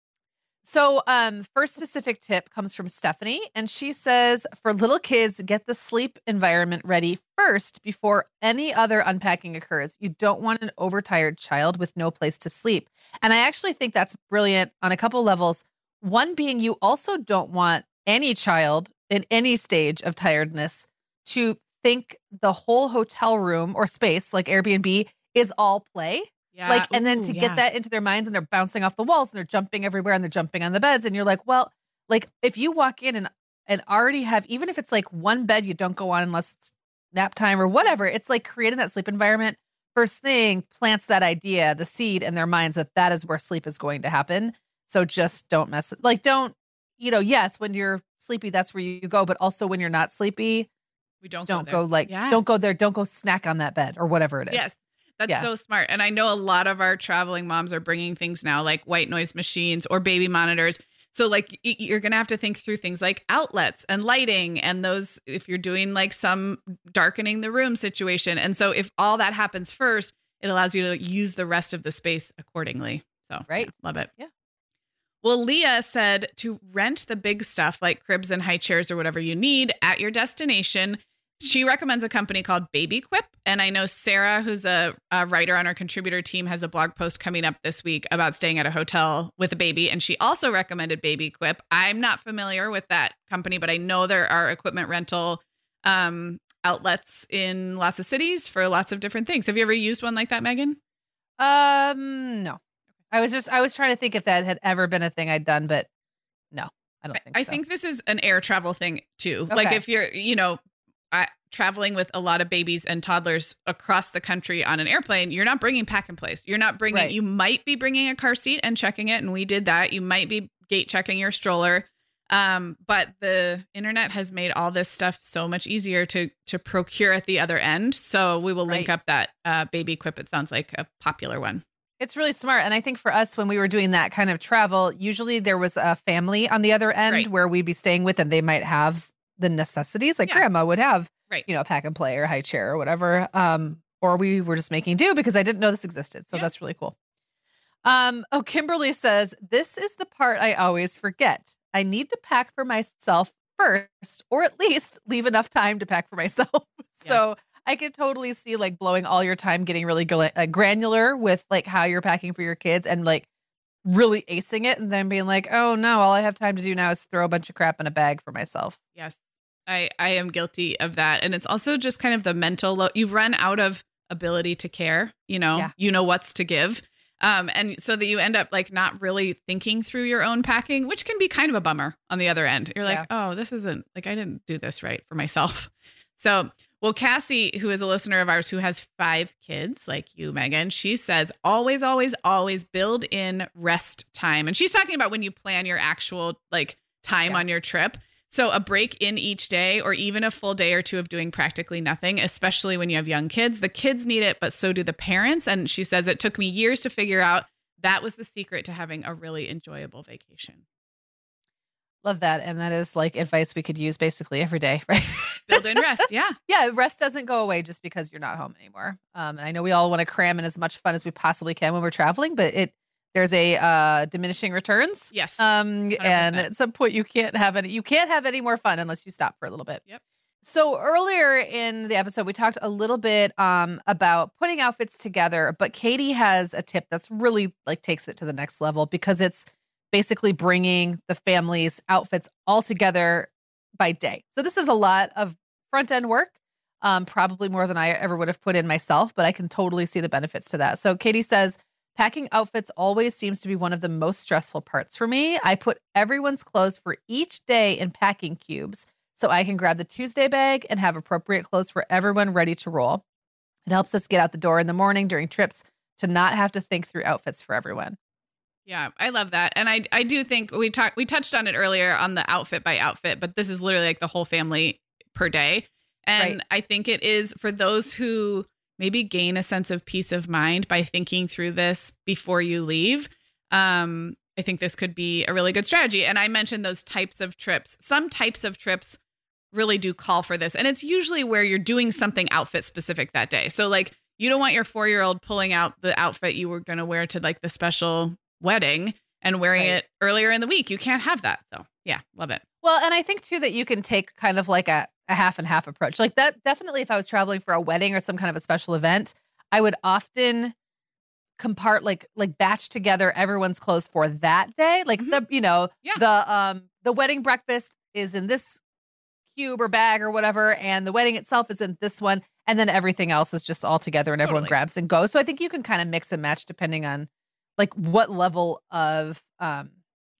So um, first specific tip comes from Stephanie, and she says, for little kids, get the sleep environment ready first before any other unpacking occurs. You don't want an overtired child with no place to sleep. And I actually think that's brilliant on a couple levels. One being you also don't want any child in any stage of tiredness to think the whole hotel room or space like Airbnb is all play. Yeah. Like, and then Ooh, to yeah. get that into their minds and they're bouncing off the walls and they're jumping everywhere and they're jumping on the beds. And you're like, well, like if you walk in and, and already have, even if it's like one bed you don't go on unless it's nap time or whatever, it's like creating that sleep environment. First thing plants that idea, the seed in their minds that that is where sleep is going to happen. So just don't mess it. Like, don't, you know, yes, when you're sleepy, that's where you go. But also when you're not sleepy, we don't, don't go, go like, yeah. don't go there. Don't go snack on that bed or whatever it is. Yes. That's Yeah. so smart. And I know a lot of our traveling moms are bringing things now like white noise machines or baby monitors. So like y- you're going to have to think through things like outlets and lighting and those, if you're doing like some darkening the room situation. And so if all that happens first, it allows you to use the rest of the space accordingly. So Right. yeah, love it. Yeah. Well, Leah said to rent the big stuff like cribs and high chairs or whatever you need at your destination. She recommends a company called BabyQuip. And I know Sarah, who's a, a writer on our contributor team, has a blog post coming up this week about staying at a hotel with a baby. And she also recommended BabyQuip. I'm not familiar with that company, but I know there are equipment rental um, outlets in lots of cities for lots of different things. Have you ever used one like that, Megan? Um, no. I was just, I was trying to think if that had ever been a thing I'd done, but no, I don't think I so. think this is an air travel thing too. Okay. Like if you're, you know, I, traveling with a lot of babies and toddlers across the country on an airplane, you're not bringing pack and place. You're not bringing, Right. you might be bringing a car seat and checking it. And we did that. You might be gate checking your stroller. Um, but the internet has made all this stuff so much easier to, to procure at the other end. So we will link Right. up that uh, BabyQuip. It sounds like a popular one. It's really smart. And I think for us, when we were doing that kind of travel, usually there was a family on the other end Right. where we'd be staying with, and they might have the necessities, like Yeah. grandma would have, Right. you know, pack and play or high chair or whatever. Um, or we were just making do because I didn't know this existed. So Yeah. that's really cool. Um, oh, Kimberly says, this is the part I always forget. I need to pack for myself first, or at least leave enough time to pack for myself. So I could totally see like blowing all your time getting really gla- uh, granular with like how you're packing for your kids and like really acing it and then being like, oh no, all I have time to do now is throw a bunch of crap in a bag for myself. Yes, I, I am guilty of that. And it's also just kind of the mental load. You run out of ability to care, you know, Yeah. you know what's to give. Um, and so that you end up like not really thinking through your own packing, which can be kind of a bummer on the other end. You're like, Yeah. oh, this isn't like, I didn't do this right for myself. So, well, Cassie, who is a listener of ours who has five kids like you, Megan, she says, always, always, always build in rest time. And she's talking about when you plan your actual like time Yeah. on your trip. So a break in each day or even a full day or two of doing practically nothing, especially when you have young kids. The kids need it, but so do the parents. And she says it took me years to figure out that was the secret to having a really enjoyable vacation. Love that. And that is like advice we could use basically every day, right? Build in rest. Yeah. Yeah, rest doesn't go away just because you're not home anymore. Um, and I know we all want to cram in as much fun as we possibly can when we're traveling, but it there's a uh, diminishing returns. Yes. Um, one hundred percent. and at some point you can't have any you can't have any more fun unless you stop for a little bit. Yep. So earlier in the episode, we talked a little bit um, about putting outfits together, but Katie has a tip that's really like takes it to the next level because it's basically bringing the family's outfits all together by day. So this is a lot of front end work, um, probably more than I ever would have put in myself, but I can totally see the benefits to that. So Katie says, packing outfits always seems to be one of the most stressful parts for me. I put everyone's clothes for each day in packing cubes so I can grab the Tuesday bag and have appropriate clothes for everyone ready to roll. It helps us get out the door in the morning during trips to not have to think through outfits for everyone. Yeah, I love that. And I I do think we talked we touched on it earlier on the outfit by outfit, but this is literally like the whole family per day. And Right. I think it is for those who maybe gain a sense of peace of mind by thinking through this before you leave. Um, I think this could be a really good strategy. And I mentioned those types of trips. Some types of trips really do call for this. And it's usually where you're doing something outfit specific that day. So like you don't want your four-year-old pulling out the outfit you were going to wear to like the special wedding and wearing Right. it earlier in the week. You can't have that. So yeah, love it. Well, and I think too that you can take kind of like a, a half and half approach. Like that definitely if I was traveling for a wedding or some kind of a special event, I would often compart like like batch together everyone's clothes for that day. Like Mhm. the you know, Yeah. the um the wedding breakfast is in this cube or bag or whatever, and the wedding itself is in this one, and then everything else is just all together and everyone Totally. grabs and goes. So I think you can kind of mix and match depending on like what level of um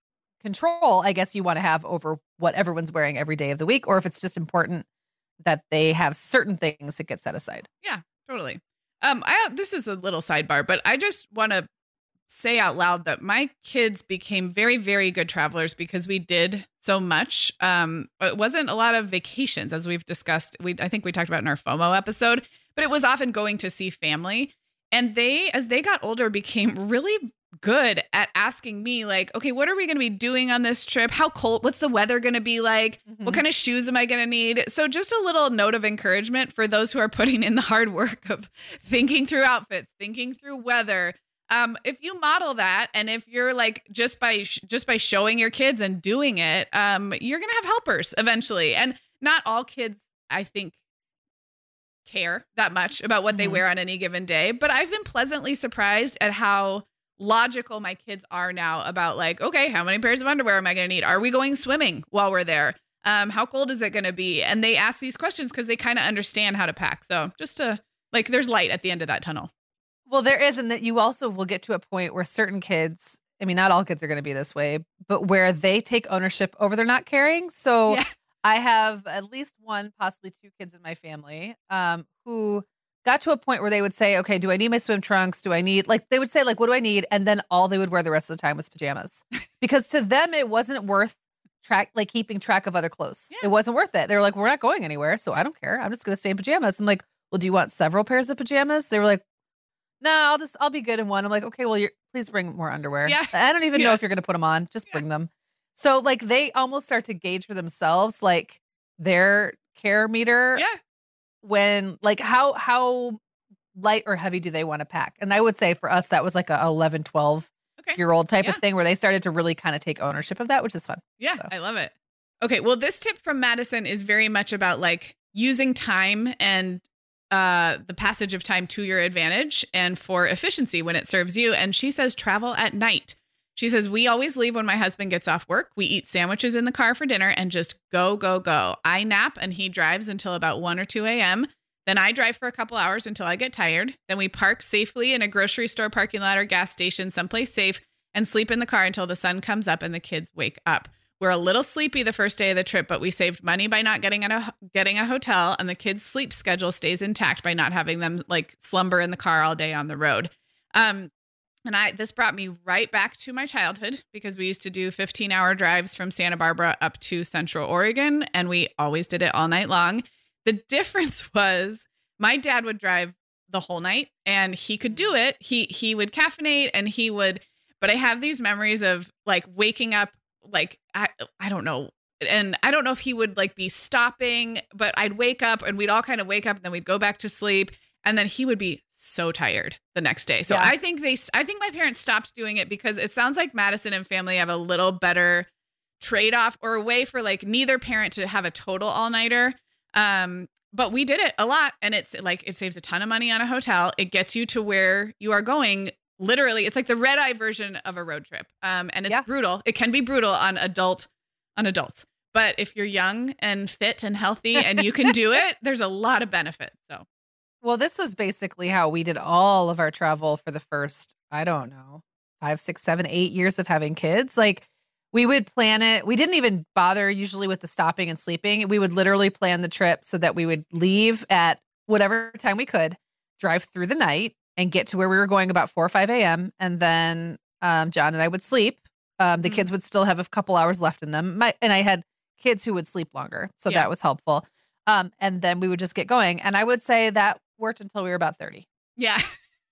control I guess you want to have over what everyone's wearing every day of the week, or if it's just important that they have certain things that get set aside. Yeah, totally. Um, I this is a little sidebar, but I just want to say out loud that my kids became very, very good travelers because we did so much. Um, it wasn't a lot of vacations, as we've discussed. We I think we talked about in our FOMO episode, but it was often going to see family. And they, as they got older, became really good at asking me, like, okay, what are we going to be doing on this trip? How cold? What's the weather going to be like? Mhm. What kind of shoes am I going to need? So just a little note of encouragement for those who are putting in the hard work of thinking through outfits, thinking through weather. Um, if you model that, and if you're like just by sh- just by showing your kids and doing it, um, you're gonna have helpers eventually. And not all kids, I think, care that much about what mm-hmm. they wear on any given day. But I've been pleasantly surprised at how logical my kids are now about like, okay, how many pairs of underwear am I going to need? Are we going swimming while we're there? Um, how cold is it going to be? And they ask these questions because they kind of understand how to pack. So just to like, there's light at the end of that tunnel. Well, there is, and that you also will get to a point where certain kids, I mean, not all kids are going to be this way, but where they take ownership over their not caring. So yeah. I have at least one, possibly two kids in my family um, who got to a point where they would say, okay, do I need my swim trunks? Do I need, like, they would say, like, what do I need? And then all they would wear the rest of the time was pajamas. Because to them, it wasn't worth track, like, keeping track of other clothes. Yeah. It wasn't worth it. They were like, we're not going anywhere, so I don't care. I'm just going to stay in pajamas. I'm like, well, do you want several pairs of pajamas? They were like, no, I'll just, I'll be good in one. I'm like, okay, well, you're, please bring more underwear. Yeah. I don't even yeah. know if you're going to put them on. Just yeah. bring them. So, like, they almost start to gauge for themselves, like, their care meter. Yeah. When, like, how how light or heavy do they want to pack? And I would say for us, that was like a eleven, twelve okay. year old type yeah. of thing where they started to really kind of take ownership of that, which is fun. Yeah, so. I love it. Okay, well, this tip from Madison is very much about like using time and uh, the passage of time to your advantage and for efficiency when it serves you. And she says travel at night. She says, we always leave when my husband gets off work. We eat sandwiches in the car for dinner and just go, go, go. I nap and he drives until about one or two a.m. Then I drive for a couple hours until I get tired. Then we park safely in a grocery store parking lot or gas station, someplace safe, and sleep in the car until the sun comes up and the kids wake up. We're a little sleepy the first day of the trip, but we saved money by not getting a, getting a hotel, and the kids' sleep schedule stays intact by not having them like slumber in the car all day on the road. Um, And I this brought me right back to my childhood because we used to do fifteen hour drives from Santa Barbara up to Central Oregon, and we always did it all night long. The difference was my dad would drive the whole night and he could do it. He he would caffeinate and he would, but I have these memories of like waking up, like, I, I don't know. And I don't know if he would like be stopping, but I'd wake up and we'd all kind of wake up and then we'd go back to sleep. And then he would be so tired the next day. So yeah. I think they, I think my parents stopped doing it because it sounds like Madison and family have a little better trade-off or a way for like neither parent to have a total all-nighter. Um, but we did it a lot, and it's like, it saves a ton of money on a hotel. It gets you to where you are going. Literally, it's like the red eye version of a road trip. Um, and it's yeah. brutal. It can be brutal on adult, on adults. But if you're young and fit and healthy and you can do it, there's a lot of benefits. So. Well, this was basically how we did all of our travel for the first, I don't know, five, six, seven, eight years of having kids. Like, we would plan it. We didn't even bother usually with the stopping and sleeping. We would literally plan the trip so that we would leave at whatever time we could, drive through the night, and get to where we were going about four or five a.m. And then um, John and I would sleep. Um, the mm-hmm. kids would still have a couple hours left in them. My, and I had kids who would sleep longer. So yeah. that was helpful. Um, and then we would just get going. And I would say that worked until we were about thirty. Yeah.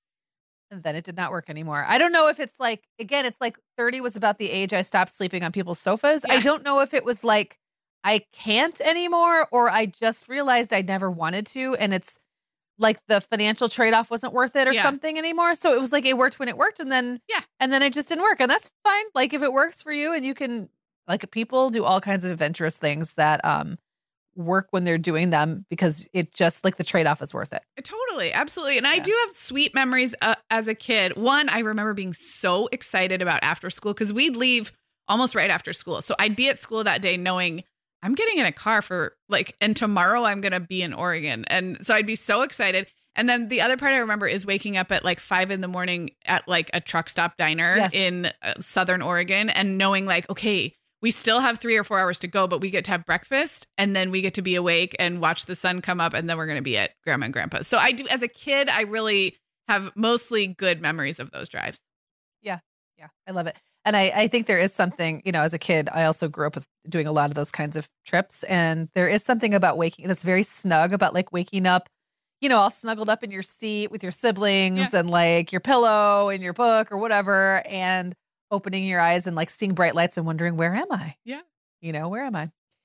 And then it did not work anymore. I don't know if it's like, again, it's like thirty was about the age I stopped sleeping on people's sofas. Yeah. I don't know if it was like, I can't anymore, or I just realized I never wanted to. And it's like the financial trade-off wasn't worth it or yeah. something anymore. So it was like, it worked when it worked. And then, yeah. and then it just didn't work. And that's fine. Like, if it works for you and you can, like, people do all kinds of adventurous things that, um, work when they're doing them, because it just, like, the trade-off is worth it. Totally. Absolutely. And yeah. I do have sweet memories uh, as a kid. One, I remember being so excited about after school because we'd leave almost right after school. So I'd be at school that day knowing I'm getting in a car for like, and tomorrow I'm going to be in Oregon. And so I'd be so excited. And then the other part I remember is waking up at like five in the morning at like a truck stop diner yes. in uh, Southern Oregon and knowing like, okay, we still have three or four hours to go, but we get to have breakfast and then we get to be awake and watch the sun come up. And then we're going to be at grandma and grandpa's. So I do, as a kid, I really have mostly good memories of those drives. Yeah. Yeah. I love it. And I, I think there is something, you know, as a kid, I also grew up with doing a lot of those kinds of trips. And there is something about waking that's very snug about like waking up, you know, all snuggled up in your seat with your siblings yeah. and like your pillow and your book or whatever. And opening your eyes and like seeing bright lights and wondering, where am I? Yeah. You know, where am I?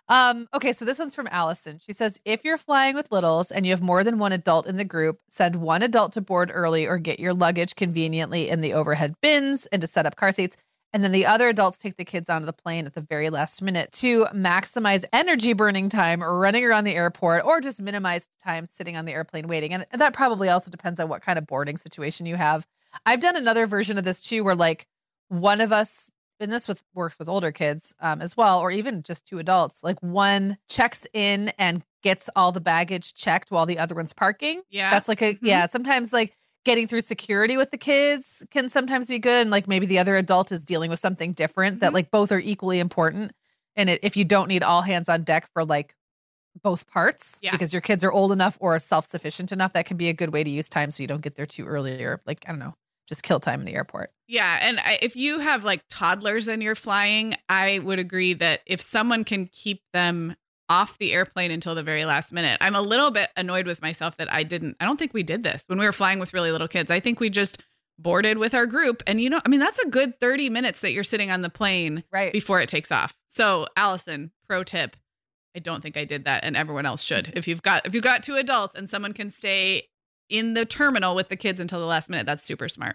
Um, okay, so this one's from Allison. She says, if you're flying with littles and you have more than one adult in the group, send one adult to board early or get your luggage conveniently in the overhead bins and to set up car seats. And then the other adults take the kids onto the plane at the very last minute to maximize energy burning time running around the airport or just minimize time sitting on the airplane waiting. And that probably also depends on what kind of boarding situation you have. I've done another version of this too, where like one of us, and this with works with older kids um, as well, or even just two adults, like one checks in and gets all the baggage checked while the other one's parking. Yeah. That's like a, mm-hmm. yeah, sometimes like getting through security with the kids can sometimes be good. And like maybe the other adult is dealing with something different mm-hmm. that like both are equally important. And it, if you don't need all hands on deck for like both parts yeah. because your kids are old enough or self-sufficient enough, that can be a good way to use time so you don't get there too early or like, I don't know, just kill time in the airport. Yeah. And I, if you have like toddlers and you're flying, I would agree that if someone can keep them off the airplane until the very last minute, I'm a little bit annoyed with myself that I didn't, I don't think we did this when we were flying with really little kids. I think we just boarded with our group. And, you know, I mean, that's a good thirty minutes that you're sitting on the plane right before it takes off. So Allison, pro tip, I don't think I did that. And everyone else should. If you've got, if you've got two adults and someone can stay in the terminal with the kids until the last minute, that's super smart.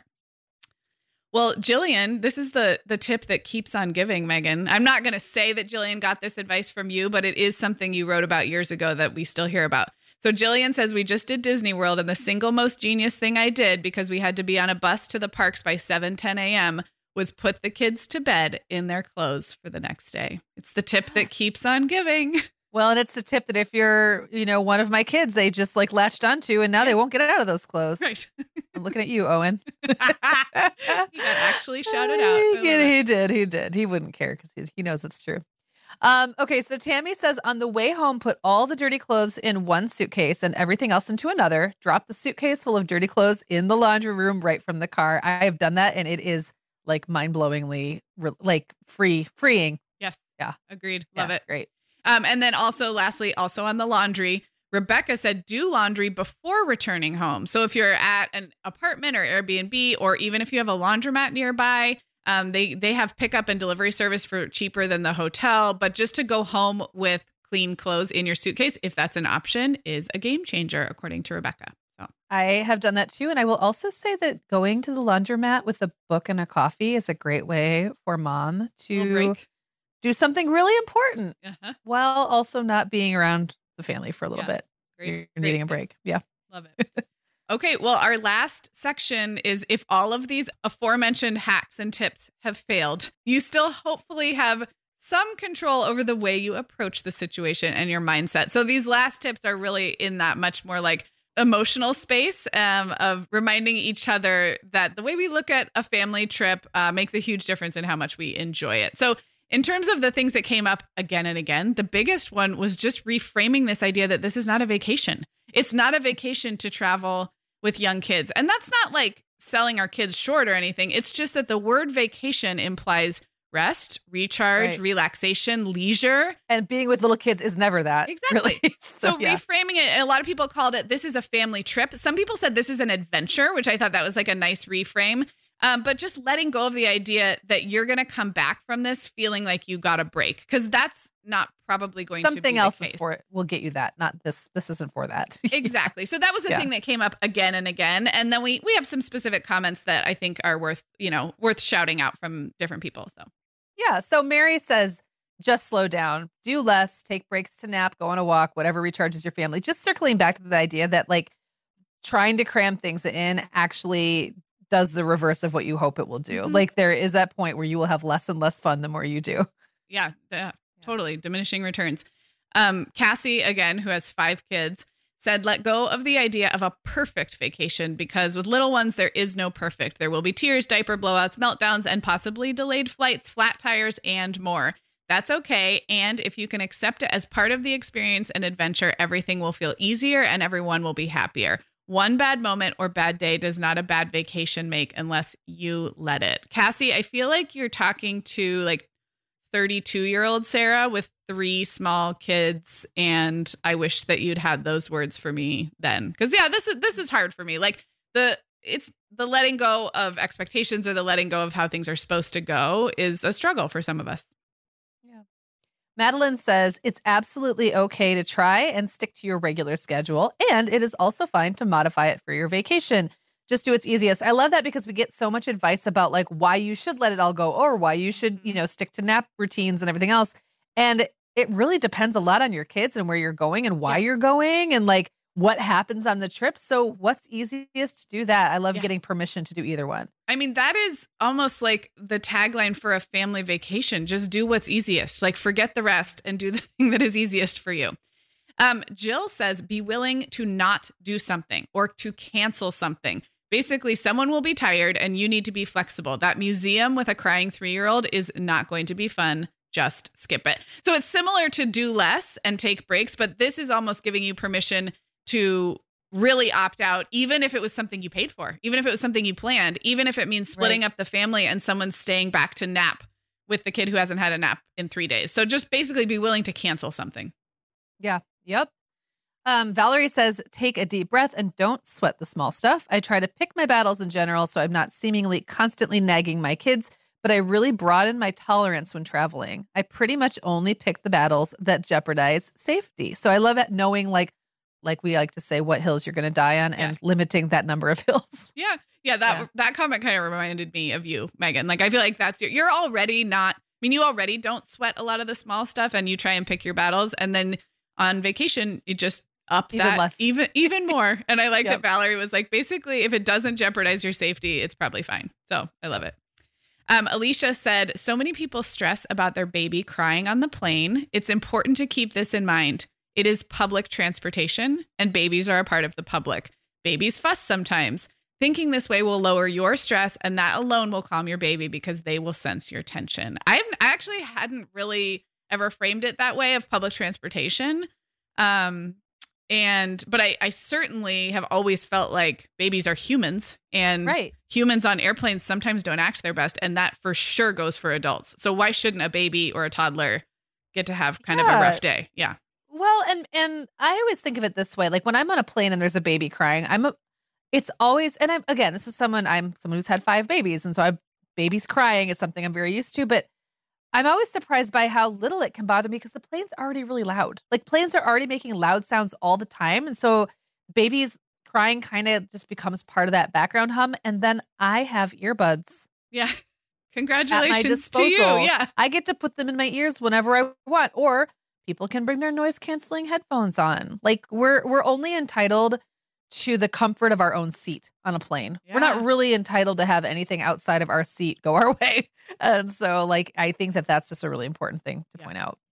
Well, Jillian, this is the the tip that keeps on giving, Megan. I'm not going to say that Jillian got this advice from you, but it is something you wrote about years ago that we still hear about. So Jillian says, we just did Disney World, and the single most genius thing I did, because we had to be on a bus to the parks by seven ten a.m., was put the kids to bed in their clothes for the next day. It's the tip that keeps on giving. Well, and it's the tip that if you're, you know, one of my kids, they just like latched onto and now they won't get out of those clothes. Right. I'm looking at you, Owen. He got actually shouted out. He, he did. He did. He wouldn't care because he, he knows it's true. Um, okay, so Tammy says, on the way home, put all the dirty clothes in one suitcase and everything else into another. Drop the suitcase full of dirty clothes in the laundry room right from the car. I have done that, and it is like mind-blowingly like free, freeing. Yes. Yeah. Agreed. Love yeah, it. Great. Um, and then also, lastly, also on the laundry, Rebecca said, do laundry before returning home. So if you're at an apartment or Airbnb, or even if you have a laundromat nearby, um, they, they have pickup and delivery service for cheaper than the hotel. But just to go home with clean clothes in your suitcase, if that's an option, is a game changer, according to Rebecca. So I have done that too. And I will also say that going to the laundromat with a book and a coffee is a great way for mom to do something really important uh-huh. while also not being around the family for a little yeah. bit. Great. You're Great. needing a break. Yeah. Love it. Okay. Well, our last section is, if all of these aforementioned hacks and tips have failed, you still hopefully have some control over the way you approach the situation and your mindset. So these last tips are really in that much more like emotional space um, of reminding each other that the way we look at a family trip uh, makes a huge difference in how much we enjoy it. So in terms of the things that came up again and again, the biggest one was just reframing this idea that this is not a vacation. It's not a vacation to travel with young kids. And that's not like selling our kids short or anything. It's just that the word vacation implies rest, recharge, right. relaxation, leisure. And being with little kids is never that. Exactly. Really. so so yeah. reframing it, and a lot of people called it, this is a family trip. Some people said this is an adventure, which I thought that was like a nice reframe. Um, but just letting go of the idea that you're going to come back from this feeling like you got a break, because that's not probably going Something to be else the case. Is for it. Will get you that. Not this. This isn't for that. Exactly. So that was the yeah. thing that came up again and again. And then we we have some specific comments that I think are worth, you know, worth shouting out from different people. So yeah. So Mary says, just slow down, do less, take breaks to nap, go on a walk, whatever recharges your family. Just circling back to the idea that like trying to cram things in actually does the reverse of what you hope it will do. Mm-hmm. Like there is that point where you will have less and less fun the more you do. Yeah, yeah, totally. Diminishing returns. Um, Cassie, again, who has five kids, said, let go of the idea of a perfect vacation, because with little ones, there is no perfect. There will be tears, diaper blowouts, meltdowns, and possibly delayed flights, flat tires, and more. That's okay. And if you can accept it as part of the experience and adventure, everything will feel easier and everyone will be happier. One bad moment or bad day does not a bad vacation make unless you let it. Cassie, I feel like you're talking to like thirty-two-year-old Sarah with three small kids, and I wish that you'd had those words for me then. Because yeah, this is this is hard for me. Like the it's the letting go of expectations or the letting go of how things are supposed to go is a struggle for some of us. Yeah. Madeline says it's absolutely okay to try and stick to your regular schedule, and it is also fine to modify it for your vacation. Just do what's easiest. I love that because we get so much advice about like why you should let it all go or why you should, you know, stick to nap routines and everything else. And it really depends a lot on your kids and where you're going and why yeah. you're going and like what happens on the trip. So what's easiest to do that? I love yes. getting permission to do either one. I mean, that is almost like the tagline for a family vacation. Just do what's easiest. Like forget the rest and do the thing that is easiest for you. Um, Jill says, be willing to not do something or to cancel something. Basically, someone will be tired and you need to be flexible. That museum with a crying three-year-old is not going to be fun. Just skip it. So it's similar to do less and take breaks, but this is almost giving you permission to really opt out, even if it was something you paid for, even if it was something you planned, even if it means splitting right. up the family and someone's staying back to nap with the kid who hasn't had a nap in three days. So just basically be willing to cancel something. Yeah. Yep. Um, Valerie says, take a deep breath and don't sweat the small stuff. I try to pick my battles in general, so I'm not seemingly constantly nagging my kids, but I really broaden my tolerance when traveling. I pretty much only pick the battles that jeopardize safety. So I love it knowing, like, like we like to say, what hills you're going to die on yeah. and limiting that number of hills. Yeah. Yeah. That, yeah. that comment kind of reminded me of you, Megan. Like, I feel like that's your, you're already not, I mean, you already don't sweat a lot of the small stuff and you try and pick your battles. And then on vacation, you just up even that less. even even more. And I like yep. that Valerie was like, basically, if it doesn't jeopardize your safety, it's probably fine. So I love it. Um, Alicia said, so many people stress about their baby crying on the plane. It's important to keep this in mind. It is public transportation and babies are a part of the public. Babies fuss sometimes. Thinking this way will lower your stress and that alone will calm your baby because they will sense your tension. I actually hadn't really ever framed it that way of public transportation. Um, And, but I, I certainly have always felt like babies are humans and right. humans on airplanes sometimes don't act their best. And that for sure goes for adults. So why shouldn't a baby or a toddler get to have kind yeah. of a rough day? Yeah. Well, and, and I always think of it this way. Like when I'm on a plane and there's a baby crying, I'm a, it's always, and I'm, again, this is someone, I'm someone who's had five babies. And so I, babies crying is something I'm very used to, but I'm always surprised by how little it can bother me because the plane's already really loud. Like planes are already making loud sounds all the time. And so babies crying kind of just becomes part of that background hum. And then I have earbuds. Yeah. Congratulations at my disposal. To you. Yeah. I get to put them in my ears whenever I want, or people can bring their noise canceling headphones on. Like we're, we're only entitled to the comfort of our own seat on a plane. Yeah. We're not really entitled to have anything outside of our seat go our way. And so like, I think that that's just a really important thing to yeah. point out.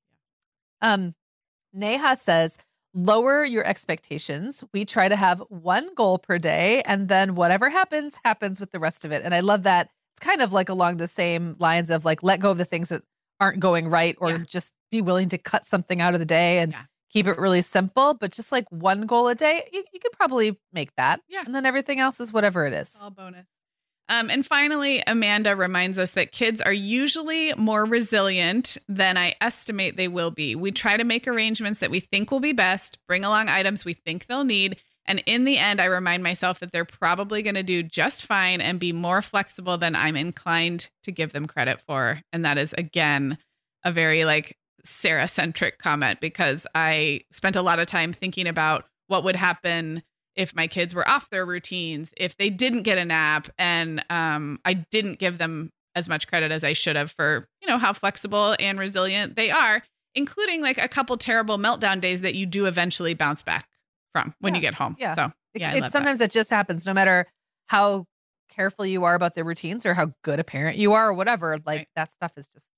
Um, Neha says, lower your expectations. We try to have one goal per day and then whatever happens, happens with the rest of it. And I love that. It's kind of like along the same lines of like, let go of the things that aren't going right or yeah. just be willing to cut something out of the day and yeah. keep it really simple, but just like one goal a day, you, you could probably make that. Yeah. And then everything else is whatever it is. All bonus. Um, and finally, Amanda reminds us that kids are usually more resilient than I estimate they will be. We try to make arrangements that we think will be best, bring along items we think they'll need. And in the end, I remind myself that they're probably going to do just fine and be more flexible than I'm inclined to give them credit for. And that is, again, a very like Sarah-centric comment because I spent a lot of time thinking about what would happen if my kids were off their routines, if they didn't get a nap, and um, I didn't give them as much credit as I should have for, you know, how flexible and resilient they are, including like a couple terrible meltdown days that you do eventually bounce back from when yeah. you get home. Yeah. So yeah, it, it sometimes that. it just happens no matter how careful you are about their routines or how good a parent you are or whatever, like right. that stuff is just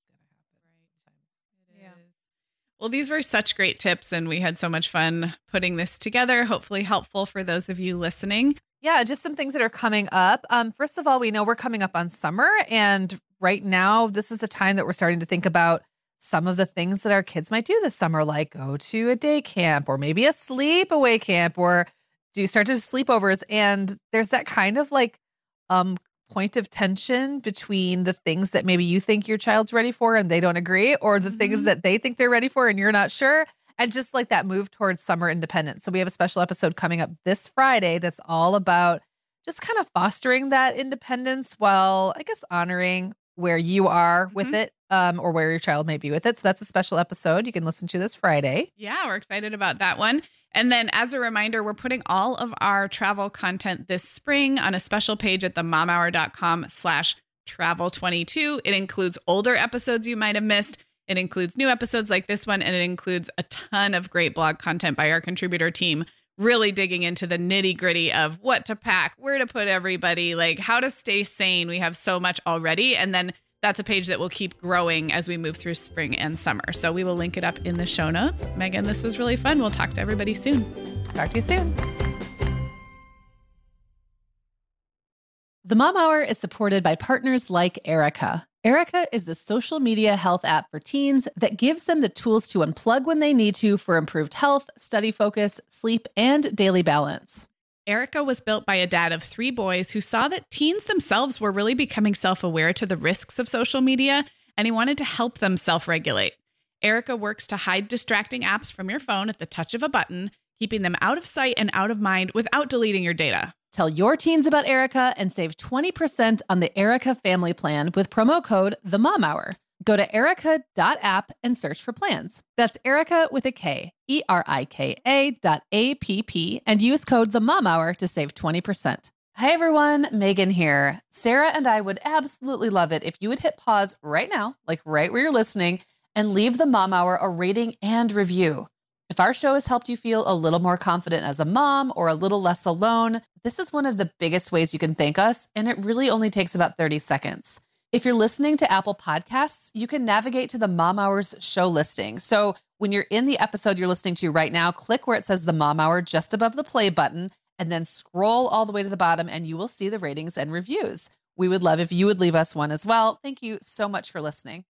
Well, these were such great tips, and we had so much fun putting this together. Hopefully helpful for those of you listening. Yeah, just some things that are coming up. Um, first of all, we know we're coming up on summer, and right now, this is the time that we're starting to think about some of the things that our kids might do this summer, like go to a day camp or maybe a sleepaway camp or do start to sleepovers. And there's that kind of like um point of tension between the things that maybe you think your child's ready for and they don't agree, or the mm-hmm. things that they think they're ready for and you're not sure. And just like that move towards summer independence. So we have a special episode coming up this Friday that's all about just kind of fostering that independence while I guess honoring where you are with Mhm. it um, or where your child may be with it. So that's a special episode you can listen to this Friday. Yeah, we're excited about that one. And then as a reminder, we're putting all of our travel content this spring on a special page at the momhour.com slash travel 22. It includes older episodes you might have missed. It includes new episodes like this one, and it includes a ton of great blog content by our contributor team, really digging into the nitty gritty of what to pack, where to put everybody, like how to stay sane. We have so much already. And then that's a page that will keep growing as we move through spring and summer. So we will link it up in the show notes. Megan, this was really fun. We'll talk to everybody soon. Talk to you soon. The Mom Hour is supported by partners like Erica. Erica is the social media health app for teens that gives them the tools to unplug when they need to for improved health, study focus, sleep, and daily balance. Erica was built by a dad of three boys who saw that teens themselves were really becoming self-aware to the risks of social media, and he wanted to help them self-regulate. Erica works to hide distracting apps from your phone at the touch of a button, keeping them out of sight and out of mind without deleting your data. Tell your teens about Erica and save twenty percent on the Erica family plan with promo code The Mom Hour. Go to erica dot app and search for plans. That's Erica with a K, E R I K A dot A P P, and use code The Mom Hour to save twenty percent. Hi everyone, Megan here. Sarah and I would absolutely love it if you would hit pause right now, like right where you're listening, and leave The Mom Hour a rating and review. If our show has helped you feel a little more confident as a mom or a little less alone, this is one of the biggest ways you can thank us, and it really only takes about thirty seconds. If you're listening to Apple Podcasts, you can navigate to the Mom Hour's show listing. So when you're in the episode you're listening to right now, click where it says The Mom Hour just above the play button, and then scroll all the way to the bottom and you will see the ratings and reviews. We would love if you would leave us one as well. Thank you so much for listening.